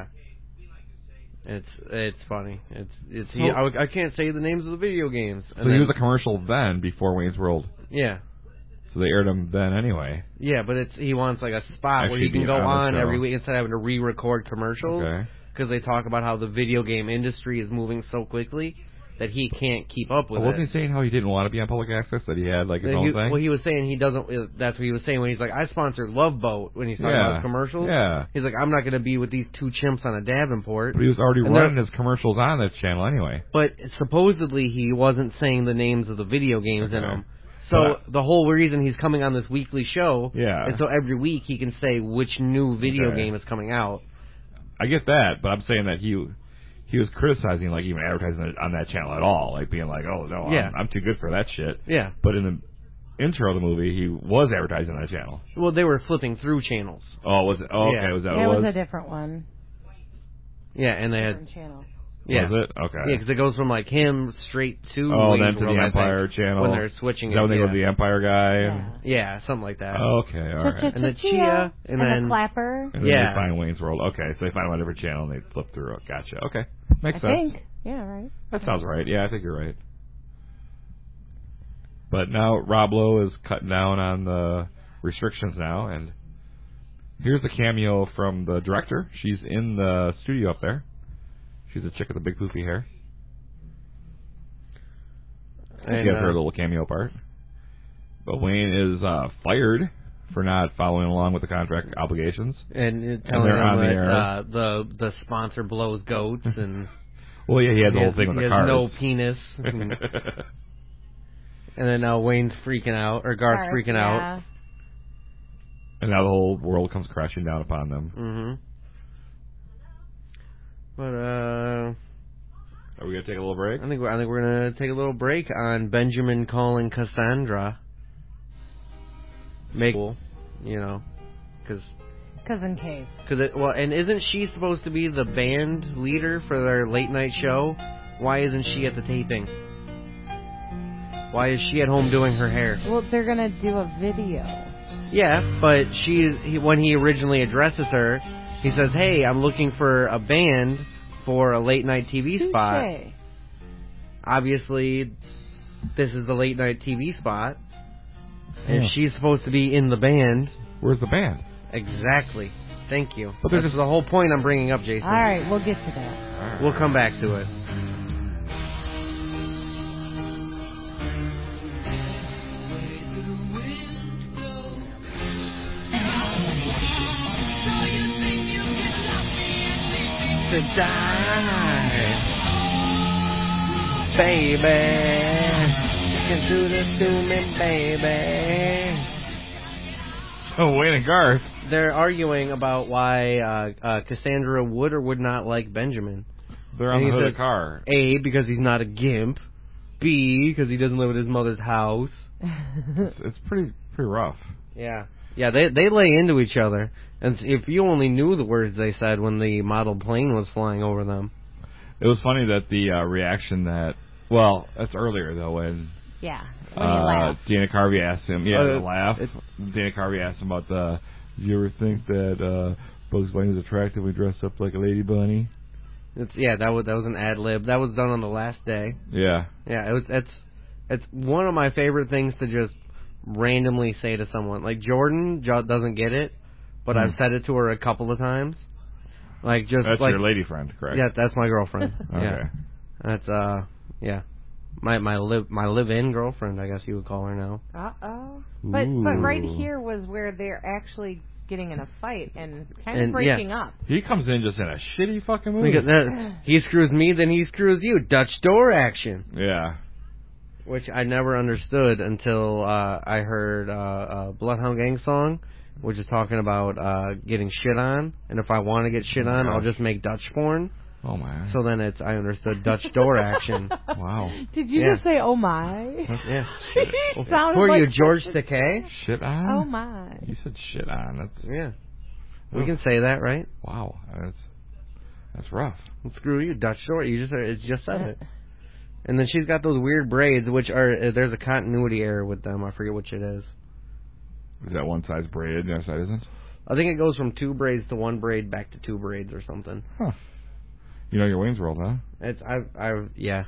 It's funny. I can't say the names of the video games. And so he was a commercial then before Wayne's World. Yeah. So they aired him then anyway. Yeah, but he wants like a spot where he can go on every week instead of having to re-record commercials. Okay. Because they talk about how the video game industry is moving so quickly that he can't keep up with Wasn't it. he saying how he didn't want to be on public access, that he had like his own thing? Well, he was saying he doesn't. That's what he was saying when he's like, I sponsor Love Boat when he's talking about his commercials. Yeah. He's like, I'm not going to be with these two chimps on a Davenport. But he was already running his commercials on that channel anyway. But supposedly he wasn't saying the names of the video games in them. So But the whole reason he's coming on this weekly show Yeah. is so every week he can say which new video game is coming out. I get that, but I'm saying that he was criticizing like even advertising it on that channel at all, like being like, oh no, I'm too good for that shit. Yeah. But in the intro of the movie, he was advertising on that channel. Well, they were flipping through channels. Oh, was it? Oh, okay, Yeah. was that It what it was was? a different one. Yeah, and they had Different channel. yeah. Was it? Okay. Yeah, because it goes from like him straight to Oh, Wayne's then to World, the I think, Empire channel. when they're switching. Is that when they go to the Empire guy? Yeah. Yeah, something like that. Okay, all right. And the Chia, and then the Clapper. And then Yeah. they find Wayne's World. Okay, so they find him on a different channel and they flip through it. Gotcha. Okay, makes I sense. think. Yeah, right. That sounds right. Yeah, I think you're right. But now Rob Lowe is cutting down on the restrictions now, and here's the cameo from the director. She's in the studio up there. She's a chick with the big poofy hair. And, Give her a little cameo part. But Wayne is fired for not following along with the contract obligations. and telling they're on them the that the sponsor blows goats and Well, yeah, he had the he whole has, thing with he the has cars. no penis. And then now Wayne's freaking out, or Garth's freaking out. And now the whole world comes crashing down upon them. Mm-hmm. But Are we gonna take a little break? I think we're gonna take a little break on Benjamin calling Cassandra. Cool, you know, because in case. and isn't she supposed to be the band leader for their late night show? Why isn't she at the taping? Why is she at home doing her hair? Well, they're gonna do a video. Yeah, but when he originally addresses her, he says, "Hey, I'm looking for a band for a late night TV spot." Touché. Obviously, this is the late night TV spot, and she's supposed to be in the band. Where's the band? Exactly. Thank you. But This is the whole point I'm bringing up, Jason. All right, we'll get to that. We'll come back to it. To die, baby. You can do this to me, baby. Oh, Wayne and Garth. They're arguing about why Cassandra would or would not like Benjamin. They're on And the he hood of says, the car. A, because he's not a gimp. B, because he doesn't live at his mother's house. It's pretty rough. Yeah. Yeah, they lay into each other. And if you only knew the words they said when the model plane was flying over them. It was funny that the reaction that, well, that's earlier though, when Yeah. When you laugh. Dana Carvey asked him, the laugh. Dana Carvey asked him about do you ever think that Bugs Bunny was attractive when he dressed up like a lady bunny? That was an ad lib. That was done on the last day. Yeah. Yeah, it's one of my favorite things to just randomly say to someone. Like Jordan doesn't get it, but I've said it to her a couple of times. Like just that's like your lady friend, correct? Yeah, that's my girlfriend. Okay. Yeah. That's yeah. My live-in girlfriend, I guess you would call her now. Uh-oh. But right here was where they're actually getting in a fight and kind of breaking up. He comes in just in a shitty fucking movie. Look at that. He screws me, then he screws you. Dutch door action. Yeah. Which I never understood until I heard Bloodhound Gang song, which is talking about getting shit on. And if I want to get shit on, I'll just make Dutch porn. Oh my. So then I understood Dutch door action. Wow. Did you just say, oh my? Yeah. Sounded Who are like you, George Takei? Shit on? Oh my. You said shit on. That's Yeah. We can say that, right? wow. That's rough. Well, screw you, Dutch door. You just said it. And then she's got those weird braids, which are there's a continuity error with them. I forget which it is. Is that one side's braided and the other side isn't? I think it goes from 2 braids to 1 braid back to 2 braids or something. Huh. You know your Wayne's World, huh? It's yeah,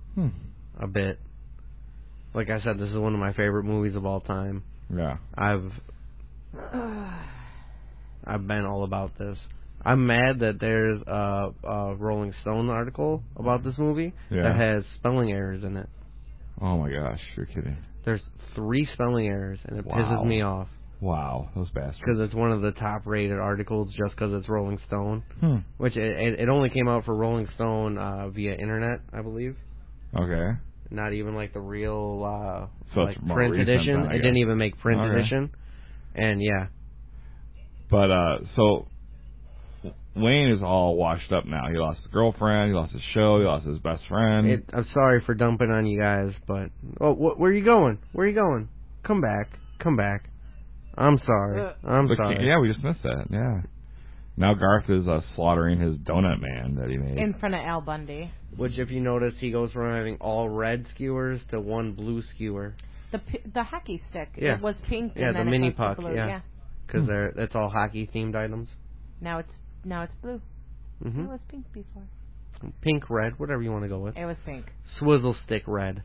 a bit. Like I said, this is one of my favorite movies of all time. Yeah. I've been all about this. I'm mad that there's a Rolling Stone article about this movie that has spelling errors in it. Oh my gosh, you're kidding. There's 3 spelling errors, and it pisses me off. Wow, those bastards. Because it's one of the top-rated articles just because it's Rolling Stone. Which it only came out for Rolling Stone via internet, I believe. Okay. Not even like the real so like it's more print recent edition. then, It didn't even make print edition. And yeah. But so Wayne is all washed up now. He lost his girlfriend, he lost his show, he lost his best friend. I'm sorry for dumping on you guys, but where are you going? Where are you going? Come back. I'm sorry. Sorry. Yeah, we just missed that. Yeah. Now Garth is slaughtering his donut man that he made in front of Al Bundy. Which, if you notice, he goes from having all red skewers to one blue skewer. The hockey stick. Yeah. It was pink. Yeah, and then the mini it puck. blue. Yeah. Because that's all hockey themed items. Now it's blue. Mm-hmm. It was pink before. Pink, red, whatever you want to go with. It was pink. Swizzle stick red.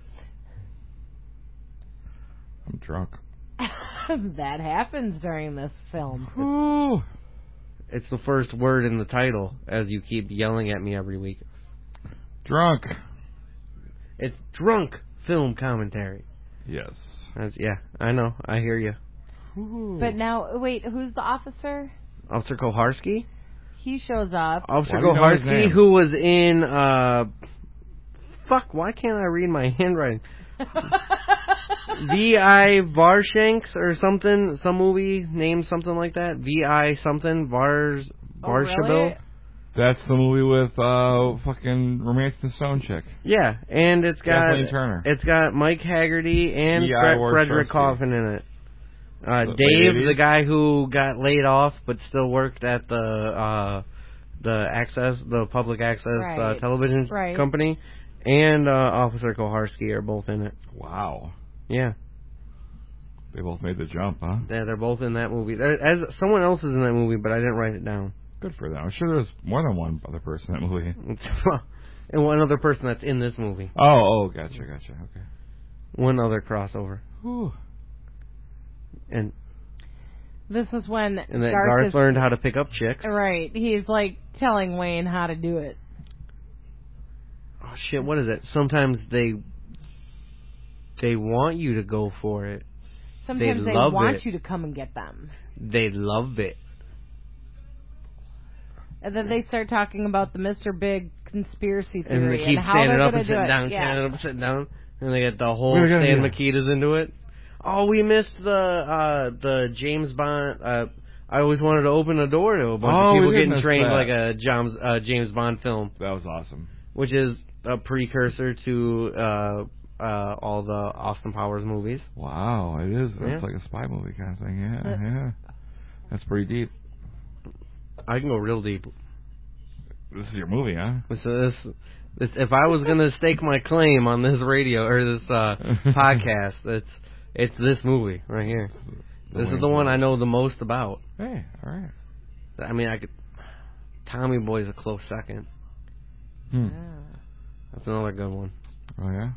I'm drunk. That happens during this film. Ooh. It's the first word in the title, as you keep yelling at me every week. Drunk. It's drunk film commentary. Yes. Yeah, I know. I hear you. But now, wait, who's the officer? Officer Koharski? He shows up. Officer Koharski, who was in, fuck, why can't I read my handwriting? V.I. Varshanks or something, some movie named something like that. V.I. something, Varshabil. Really? That's the movie with fucking Romancing the Stone chick. Yeah, and it's got Kathleen Turner. It's got Mike Haggerty and Frederick Coffin in it. Dave, the guy who got laid off but still worked at the public access television company, and Officer Koharski are both in it. Wow. Yeah. They both made the jump, huh? Yeah, they're both in that movie. As someone else is in that movie, but I didn't write it down. Good for them. I'm sure there's more than one other person in that movie. And one other person that's in this movie. Oh, gotcha. Okay. One other crossover. Whew. And this is when Garth learned how to pick up chicks. Right. He's like telling Wayne how to do it. Oh shit, what is it? Sometimes they want you to go for it. Sometimes they want you to come and get them. They love it. And then they start talking about the Mr. Big conspiracy theory and they keep how standing they're up going and to do sitting it. down, standing up and sitting down, and they get the whole Stan Makitas into it. Oh, we missed the James Bond. I always wanted to open a door to a bunch of people getting trained like a James Bond film. That was awesome. Which is a precursor to all the Austin Powers movies. Wow, it is. It's like a spy movie kind of thing. Yeah. That's pretty deep. I can go real deep. This is your movie, huh? This if I was going to stake my claim on this radio or this podcast, it's this movie right here. This is the one I know the most about. Hey, all right. I mean, Tommy Boy's a close second. Yeah. That's another good one. Oh, yeah?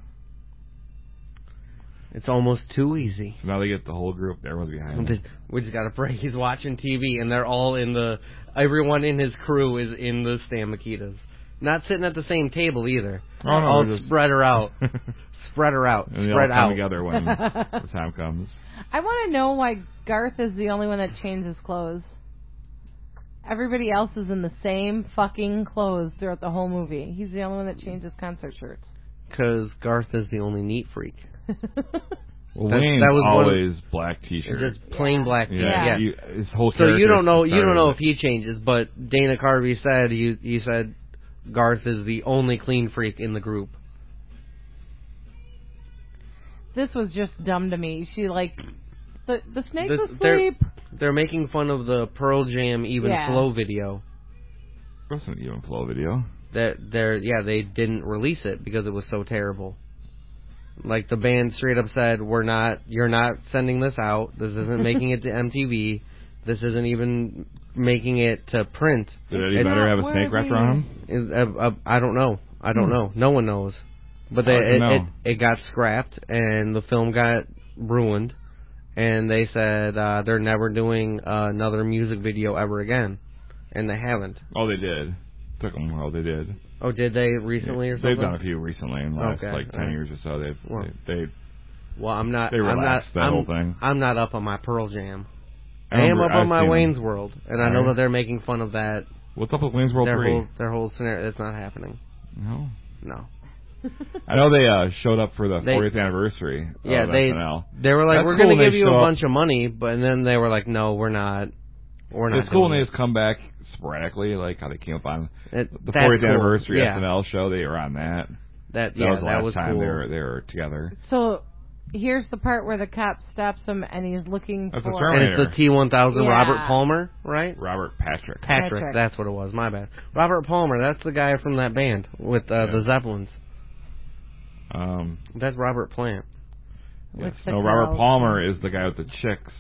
It's almost too easy. So now they get the whole group. Everyone's behind them. We just got to pray he's watching TV, and they're all everyone in his crew is in the Stan Makitas. Not sitting at the same table either. Oh, no. All spread her out. Spread her out. And they spread all out. come together when the time comes. I want to know why Garth is the only one that changes clothes. Everybody else is in the same fucking clothes throughout the whole movie. He's the only one that changes concert shirts. Because Garth is the only neat freak. Well, Wayne's always black T-shirt. Just plain black T-shirt. Yeah. His whole so you don't know if he changes, but Dana Carvey said he said Garth is the only clean freak in the group. This was just dumb to me. She the snake was asleep. They're making fun of the Pearl Jam Even Flow video. It wasn't an Even Flow video. They didn't release it because it was so terrible. Like the band straight up said, you're not sending this out. This isn't making it to MTV. This isn't even making it to print. Did Eddie Vedder have a snake wrapped around him? I don't know. No one knows. But it got scrapped and the film got ruined. And they said they're never doing another music video ever again. and they haven't. Oh, they did. Took them. Oh, they did. Oh, did they recently or something? They've done a few recently in the last 10 years or so. Well, I'm not. They relaxed whole thing. I'm not up on my Pearl Jam. I am up on my Wayne's World, and I know that they're making fun of that. What's up with Wayne's World 3? Their whole scenario. That's not happening. No. I know they showed up for the 40th anniversary of SNL. They were like, we're going to give you a bunch of money, but then they were like, no, we're not. It's cool when they just come back sporadically, like how they came up on the 40th anniversary SNL show. They were on that. That was the last time cool. they were together. So here's the part where the cop stops him and he's looking That's for... And it's the T-1000 Robert Palmer, right? Robert Patrick. That's what it was. My bad. Robert Palmer, that's the guy from that band with the Zeppelins. That's Robert Plant. Yes. No, Robert Palmer is the guy with the chicks.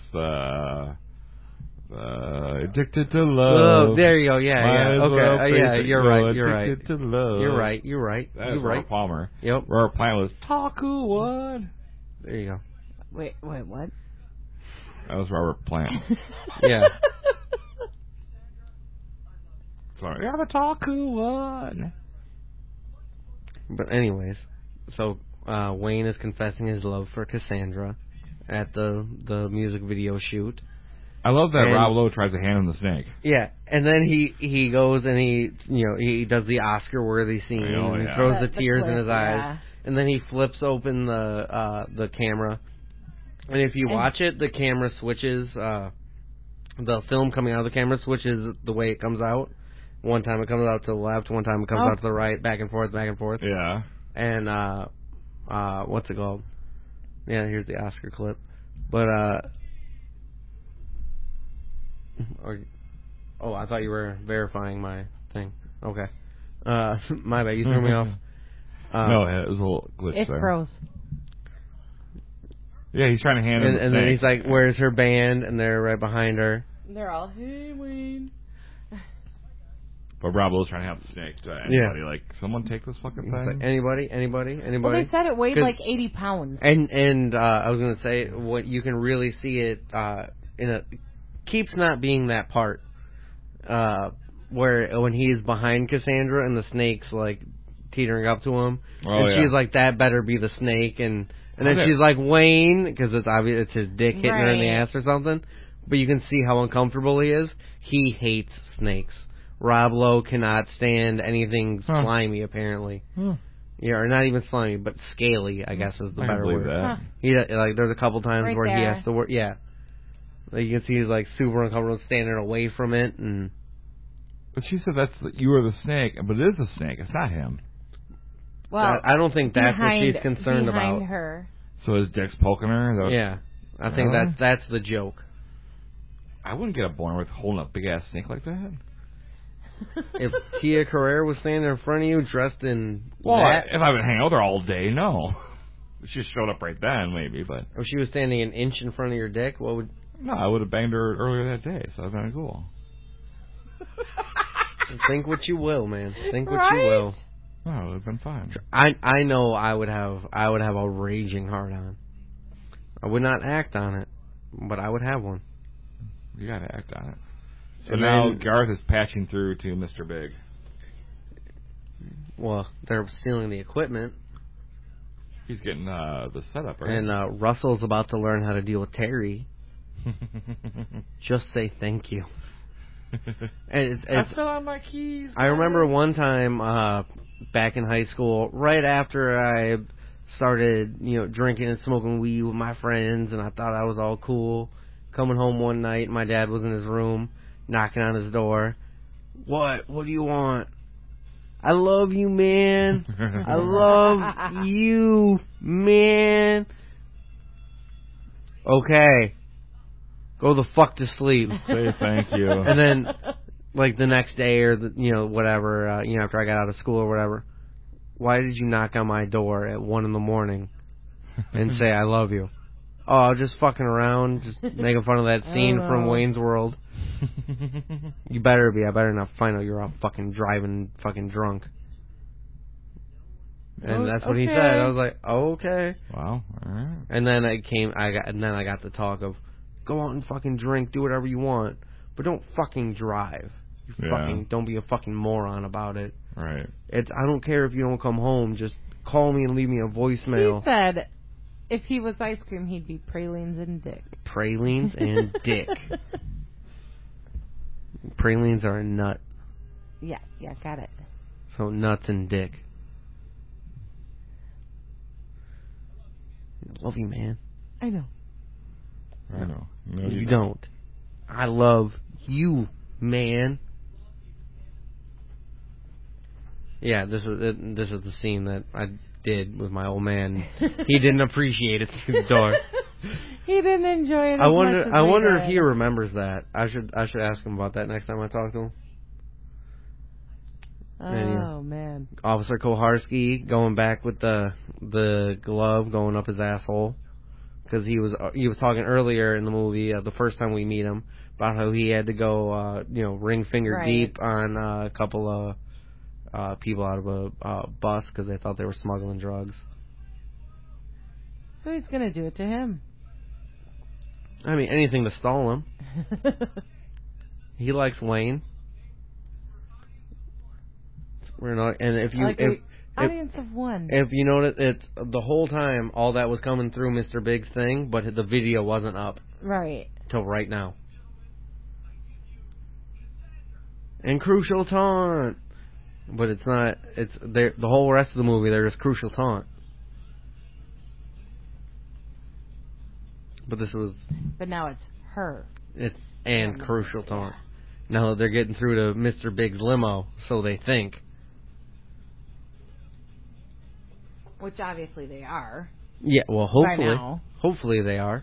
Addicted to love. Oh, there you go. Yeah. Okay. You're right. Addicted to love. You're right. That is Robert Palmer. Yep. Robert Plant was Taku One. There you go. Wait, what? That was Robert Plant. Yeah. Sorry. You're the Taku One. But anyways, so Wayne is confessing his love for Cassandra at the music video shoot. I love that Rob Lowe tries to hand him the snake. Yeah, and then he goes and he does the Oscar-worthy scene and he throws the tears in his eyes, and then he flips open the camera, and if you watch it, the camera switches. The film coming out of the camera switches the way it comes out. One time it comes out to the left, one time it comes out to the right, back and forth. Yeah. And what's it called? Yeah, here's the Oscar clip, but I thought you were verifying my thing. Okay. My bad. You threw me off. No, it was a little glitch there. It froze. Yeah, he's trying to hand him the and then he's like, where's her band? And they're right behind her. They're all, hey, Wayne. But Rob Lowe's trying to have the snake to anybody. Like, someone take this fucking thing? Like, anybody? Well, they said it weighed like 80 pounds. And I was going to say, what you can really see it keeps not being that part where when he's behind Cassandra and the snake's like teetering up to him, she's like, that better be the snake, and then she's like, Wayne, because it's obvious it's his dick hitting her in the ass or something, but you can see how uncomfortable he is. He hates snakes. Rob Lowe cannot stand anything slimy, apparently. Yeah, or not even slimy, but scaly, I guess is the better word. That. He there's a couple times where he has to work. Yeah. Like you can see he's like super uncomfortable standing away from it, and. But she said you are the snake, but it is a snake. It's not him. Well, I don't think that's what she's concerned behind about. Her. So his dick's poking her. Yeah, I think that's the joke. I wouldn't get a boner with holding a big ass snake like that. If Tia Carrere was standing in front of you dressed in if I've been hanging out there all day, no. She just showed up right then, maybe, but if she was standing an inch in front of your dick, what would? No, I would have banged her earlier that day, so that was kind of cool. Think what you will, man. Think what you will. Oh, it would have been fine. I know I would have a raging hard on. I would not act on it, but I would have one. You got to act on it. So now Garth is patching through to Mr. Big. Well, they're stealing the equipment. He's getting the setup, right? And Russell's about to learn how to deal with Terry. Just say thank you. And I fell on my keys. I remember one time back in high school, right after I started, drinking and smoking weed with my friends, and I thought I was all cool. Coming home one night, my dad was in his room, knocking on his door. What do you want? I love you, man. I love you, man. Okay. Go the fuck to sleep. Say thank you. And then, like, the next day or, whatever, after I got out of school or whatever, why did you knock on my door at 1 a.m. and say I love you? Oh, I was just fucking around, just making fun of that scene from Wayne's World. You better be. I better not find out you're all fucking driving fucking drunk. And that's what he said. I was like, okay. Wow. All right. And then I got the talk of, go out and fucking drink, do whatever you want, but don't fucking drive. Don't be a fucking moron about it. Right. I don't care if you don't come home. Just call me and leave me a voicemail. He said if he was ice cream, he'd be pralines and dick. Pralines and dick. Pralines are a nut. Yeah, got it. So nuts and dick. Love you, man. I know. No, you don't. I love you, man. Yeah, this is the scene that I did with my old man. He didn't appreciate it through the door. He didn't enjoy it. I wonder if he remembers that. I should ask him about that next time I talk to him. Oh man. Officer Koharski going back with the glove going up his asshole because he was talking earlier in the movie the first time we meet him about how he had to go ring finger deep on a couple of people out of a bus because they thought they were smuggling drugs. So he's gonna do it to him. I mean, anything to stall him. He likes Wayne. We're not, and if you audience of one. If you notice, it's the whole time all that was coming through Mr. Big's thing, but the video wasn't up. Right. Till right now. And Crucial Taunt, but it's not. It's the whole rest of the movie. They're just Crucial Taunt. But this was. But now it's her. And Crucial Taunt. Now they're getting through to Mr. Big's limo, so they think. Which obviously they are. Yeah, well, hopefully they are.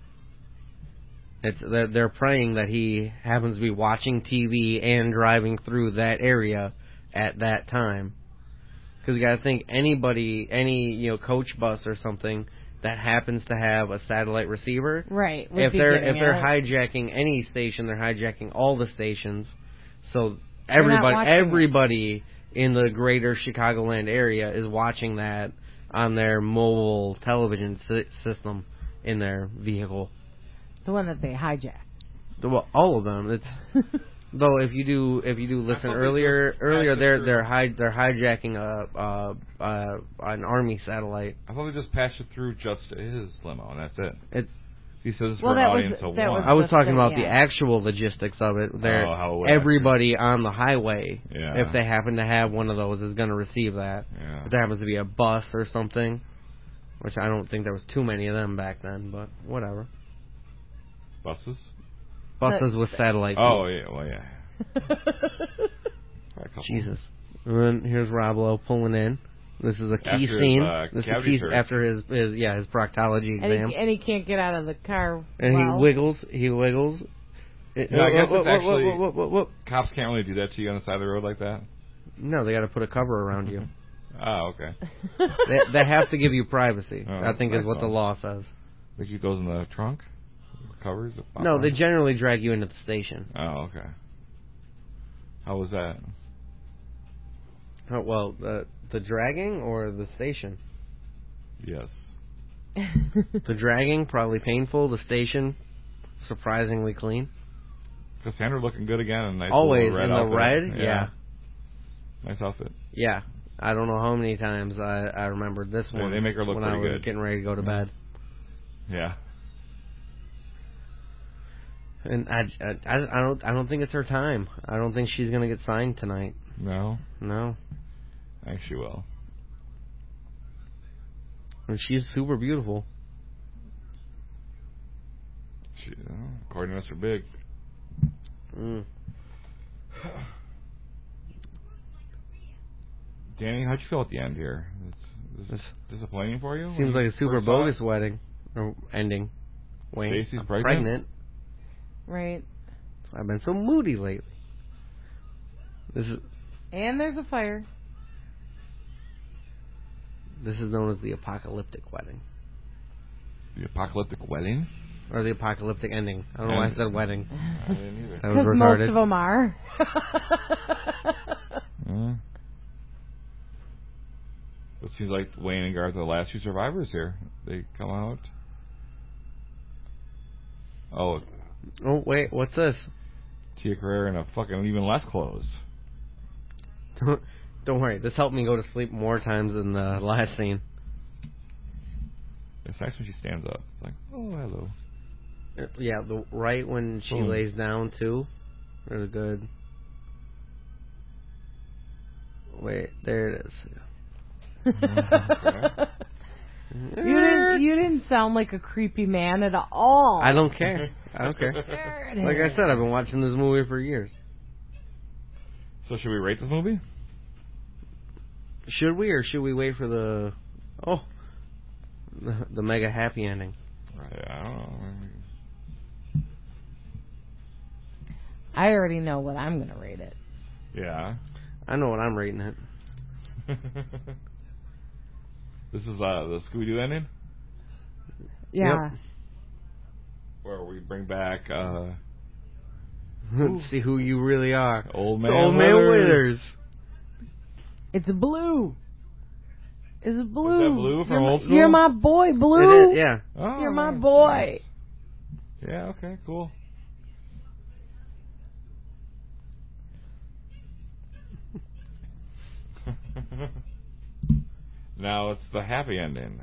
They're praying that he happens to be watching TV and driving through that area at that time. Because you got to think any coach bus or something that happens to have a satellite receiver. Right. If they're hijacking any station, they're hijacking all the stations. So everybody in the greater Chicagoland area is watching that on their mobile television system in their vehicle. The one that they hijacked. Well, all of them. It's though if you do listen earlier they're hijacking an army satellite. I thought they just passed it through just his limo and that's it. He says it's for an audience of one. I was talking about the actual logistics of it. Everybody on the highway, if they happen to have one of those, is going to receive that. Yeah. If there happens to be a bus or something, which I don't think there was too many of them back then, but whatever. Buses with satellite. Oh, yeah, well, yeah. Jesus. And then here's Rob Lowe pulling in. This is a key scene. This is a key after his proctology exam. And he can't get out of the car. And he wiggles. I guess it's actually... Cops can't really do that to you on the side of the road like that? No, they got to put a cover around you. Oh, okay. they have to give you privacy, I think is what the law says. Like it goes in the trunk? Covers? No, they generally drag you into the station. Oh, okay. How was that? Oh, well, the dragging or the station? Yes. The dragging, probably painful. The station, surprisingly clean. Cassandra looking good again. A nice always red in the outfit. red, yeah. Nice outfit. Yeah. I don't know how many times I remembered this one. They make her look when pretty I was good. Getting ready to go to bed. Yeah. And I don't think it's her time. I don't think she's gonna get signed tonight. No. I think she will. And she's super beautiful. According to Mr. Big. Danny, how'd you feel at the end here? Is this disappointing for you? Seems like a super bogus wedding or ending. Wayne, Stacy's pregnant. Right. I've been so moody lately. And there's a fire. This is known as the apocalyptic wedding. The apocalyptic wedding? Or the apocalyptic ending. I don't know why I said wedding. I didn't either. That was retarded. Most of them are. It seems like Wayne and Garth are the last two survivors here. They come out. Oh, wait, what's this? Tia Carrere in a fucking even less clothes. Don't worry, this helped me go to sleep more times than the last scene. It's nice when she stands up. It's like, oh, hello. Yeah, right when she lays down, too. Really good. Wait, there it is. You didn't sound like a creepy man at all. I don't care. I don't care. There it Like I is. said, I've been watching this movie for years. So should we rate this movie? Should we, or should we wait for the mega happy ending? Right, I don't know. I already know what I'm going to rate it. Yeah. I know what I'm rating it. This is the Scooby-Doo ending? Yeah. Yep. Where we bring back See who you really are. Old Man Old Man Withers. Withers. It's Blue. It's Blue. Is that Blue from Old School? You're my boy, Blue. It is, yeah. Oh, You're my nice. boy. Yeah, okay, cool. Now it's the happy ending.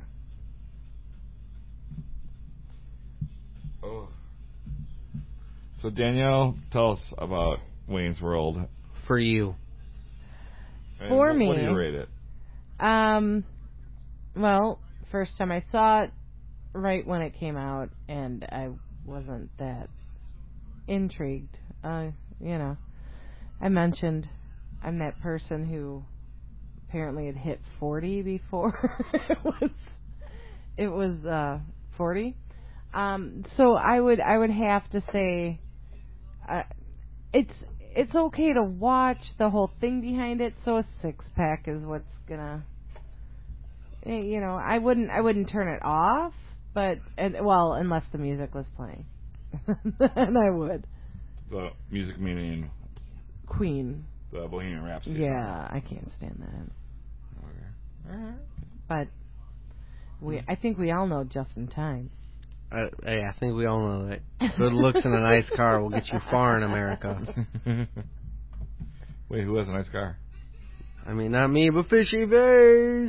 Oh. So Danielle, tell us about Wayne's World. For you. And For what me. do you rate it? Well, first time I saw it, right when it came out, and I wasn't that intrigued. I mentioned I'm that person who apparently had hit 40 before it was 40. So I would have to say it's okay to watch the whole thing behind it. So a 6-pack is what's gonna, I wouldn't turn it off, but unless the music was playing, then I would. The music meaning Queen. the Bohemian Rhapsody. Yeah, I can't stand that. Okay. All right. But I think we all know Just in Time. Hey, I think we all know that good looks in a nice car will get you far in America. Wait, who has a nice car? I mean, not me, but Fishy Face.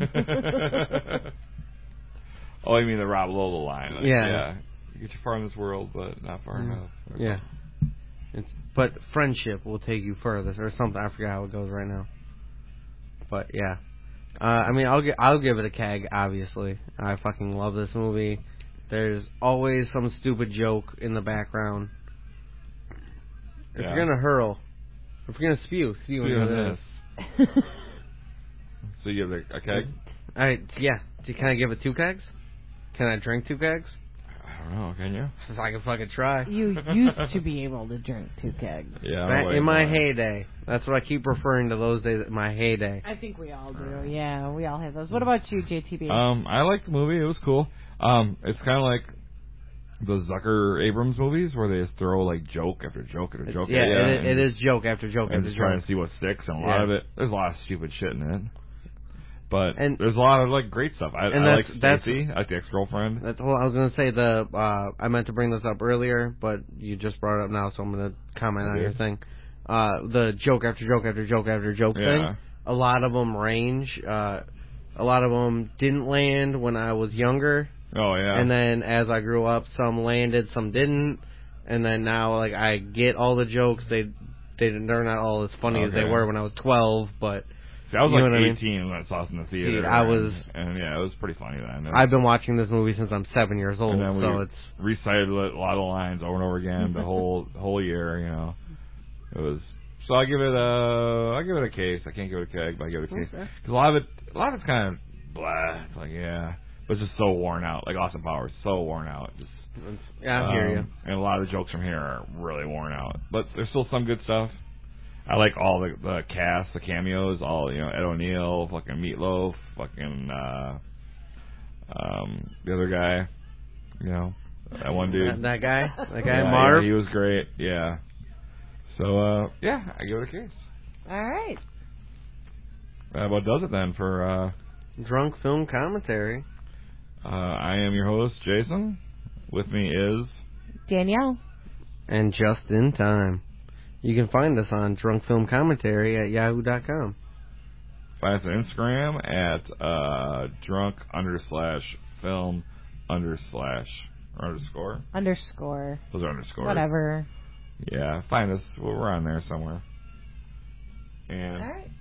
Oh, you mean the Rob Lola line? Like, Yeah. You get you far in this world, but not far enough. Okay. Yeah. But friendship will take you furthest, or something. I forgot how it goes right now. But yeah, I mean, I'll give it a keg. Obviously, I fucking love this movie. There's always some stupid joke in the background. If you're gonna hurl, if you're gonna spew into this. So you have a keg? Yeah. Can I give it 2 kegs? Can I drink 2 kegs? I don't know. Can you? If I can fucking try. You used to be able to drink 2 kegs. Yeah. In my heyday. That's what I keep referring to those days. My heyday. I think we all do. Yeah, we all have those. What about you, JTB? I liked the movie. It was cool. It's kind of like the Zucker Abrams movies where they just throw like joke after joke after joke. Yeah, at you it is joke after joke and after just joke. trying to see what sticks, and a lot of it, there's a lot of stupid shit in it. But And there's a lot of like great stuff. I like Stacy, I like the ex-girlfriend. That's well, I was gonna say I meant to bring this up earlier, but you just brought it up now, so I'm gonna comment on your thing. The joke after joke after joke after joke thing. A lot of them range. A lot of them didn't land when I was younger. Oh yeah. And then as I grew up, some landed, some didn't. And then now, like, I get all the jokes. They're not all as funny as they were when I was 12, but. See, I was like 18 I mean? when I saw it in the theater. Dude, and yeah, it was pretty funny then. I've been watching this movie since I'm 7 years old, and then so we it's recited a lot of the lines over and over again the whole year. It was. So I give it a case. I can't give it a keg, but I give it a case because a lot of it's kind of blah. It's like but it's just so worn out. Like Austin Powers, so worn out. Just I hear you. And a lot of the jokes from here are really worn out, but there's still some good stuff. I like all the cast, the cameos, all Ed O'Neill, fucking Meatloaf, fucking the other guy, that one dude. That guy, yeah, Marv. Yeah, he was great. Yeah. So I give it a case. All right. What does it then for Drunk Film Commentary? I am your host, Jason. With me is Danielle. And Just in Time. You can find us on Drunk Film Commentary at yahoo.com. Find us on Instagram at drunk_film_ underscore. Underscore. Those are underscores. Whatever. Yeah, find us. We're on there somewhere. And All right.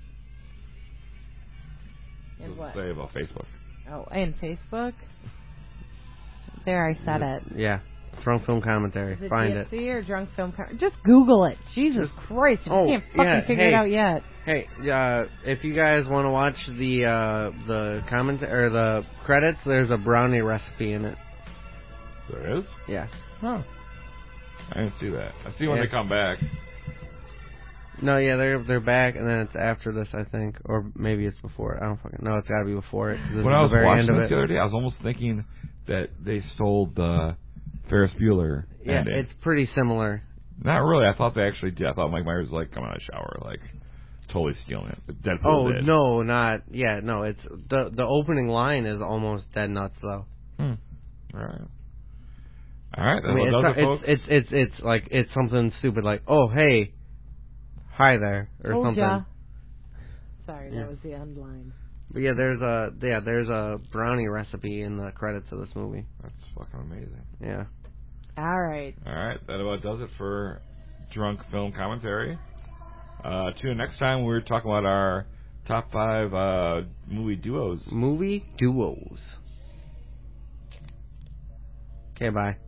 And what? Say about Facebook. Oh, and Facebook? There, I said it. Yeah. Drunk Film Commentary. Is it Find it. DFC or Drunk Film Commentary? Just Google it. Jesus Christ. You can't fucking figure it out yet. Hey, if you guys want to watch the comment or the credits, there's a brownie recipe in it. There is? Yeah. Huh. I didn't see that. I see when they come back. No, yeah, they're back, and then it's after this, I think, or maybe it's before. I don't fucking know. It's got to be before it. When I was watching this the other day, I was almost thinking that they stole the Ferris Bueller. Yeah, ending. it's pretty similar. Not really. I thought they actually did. I thought Mike Myers was like coming out of the shower, like totally stealing it. But Deadpool did. No, not. Yeah, no. It's the opening line is almost dead nuts though. All right. All right. I mean, folks. it's like it's something stupid like, oh hey, hi there or Told something. ya. Sorry, that was the end line. But yeah, there's a brownie recipe in the credits of this movie. That's fucking amazing. Yeah. All right. All right. That about does it for Drunk Film Commentary. Tune in next time. We're talking about our top 5 movie duos. Movie duos. Okay, bye.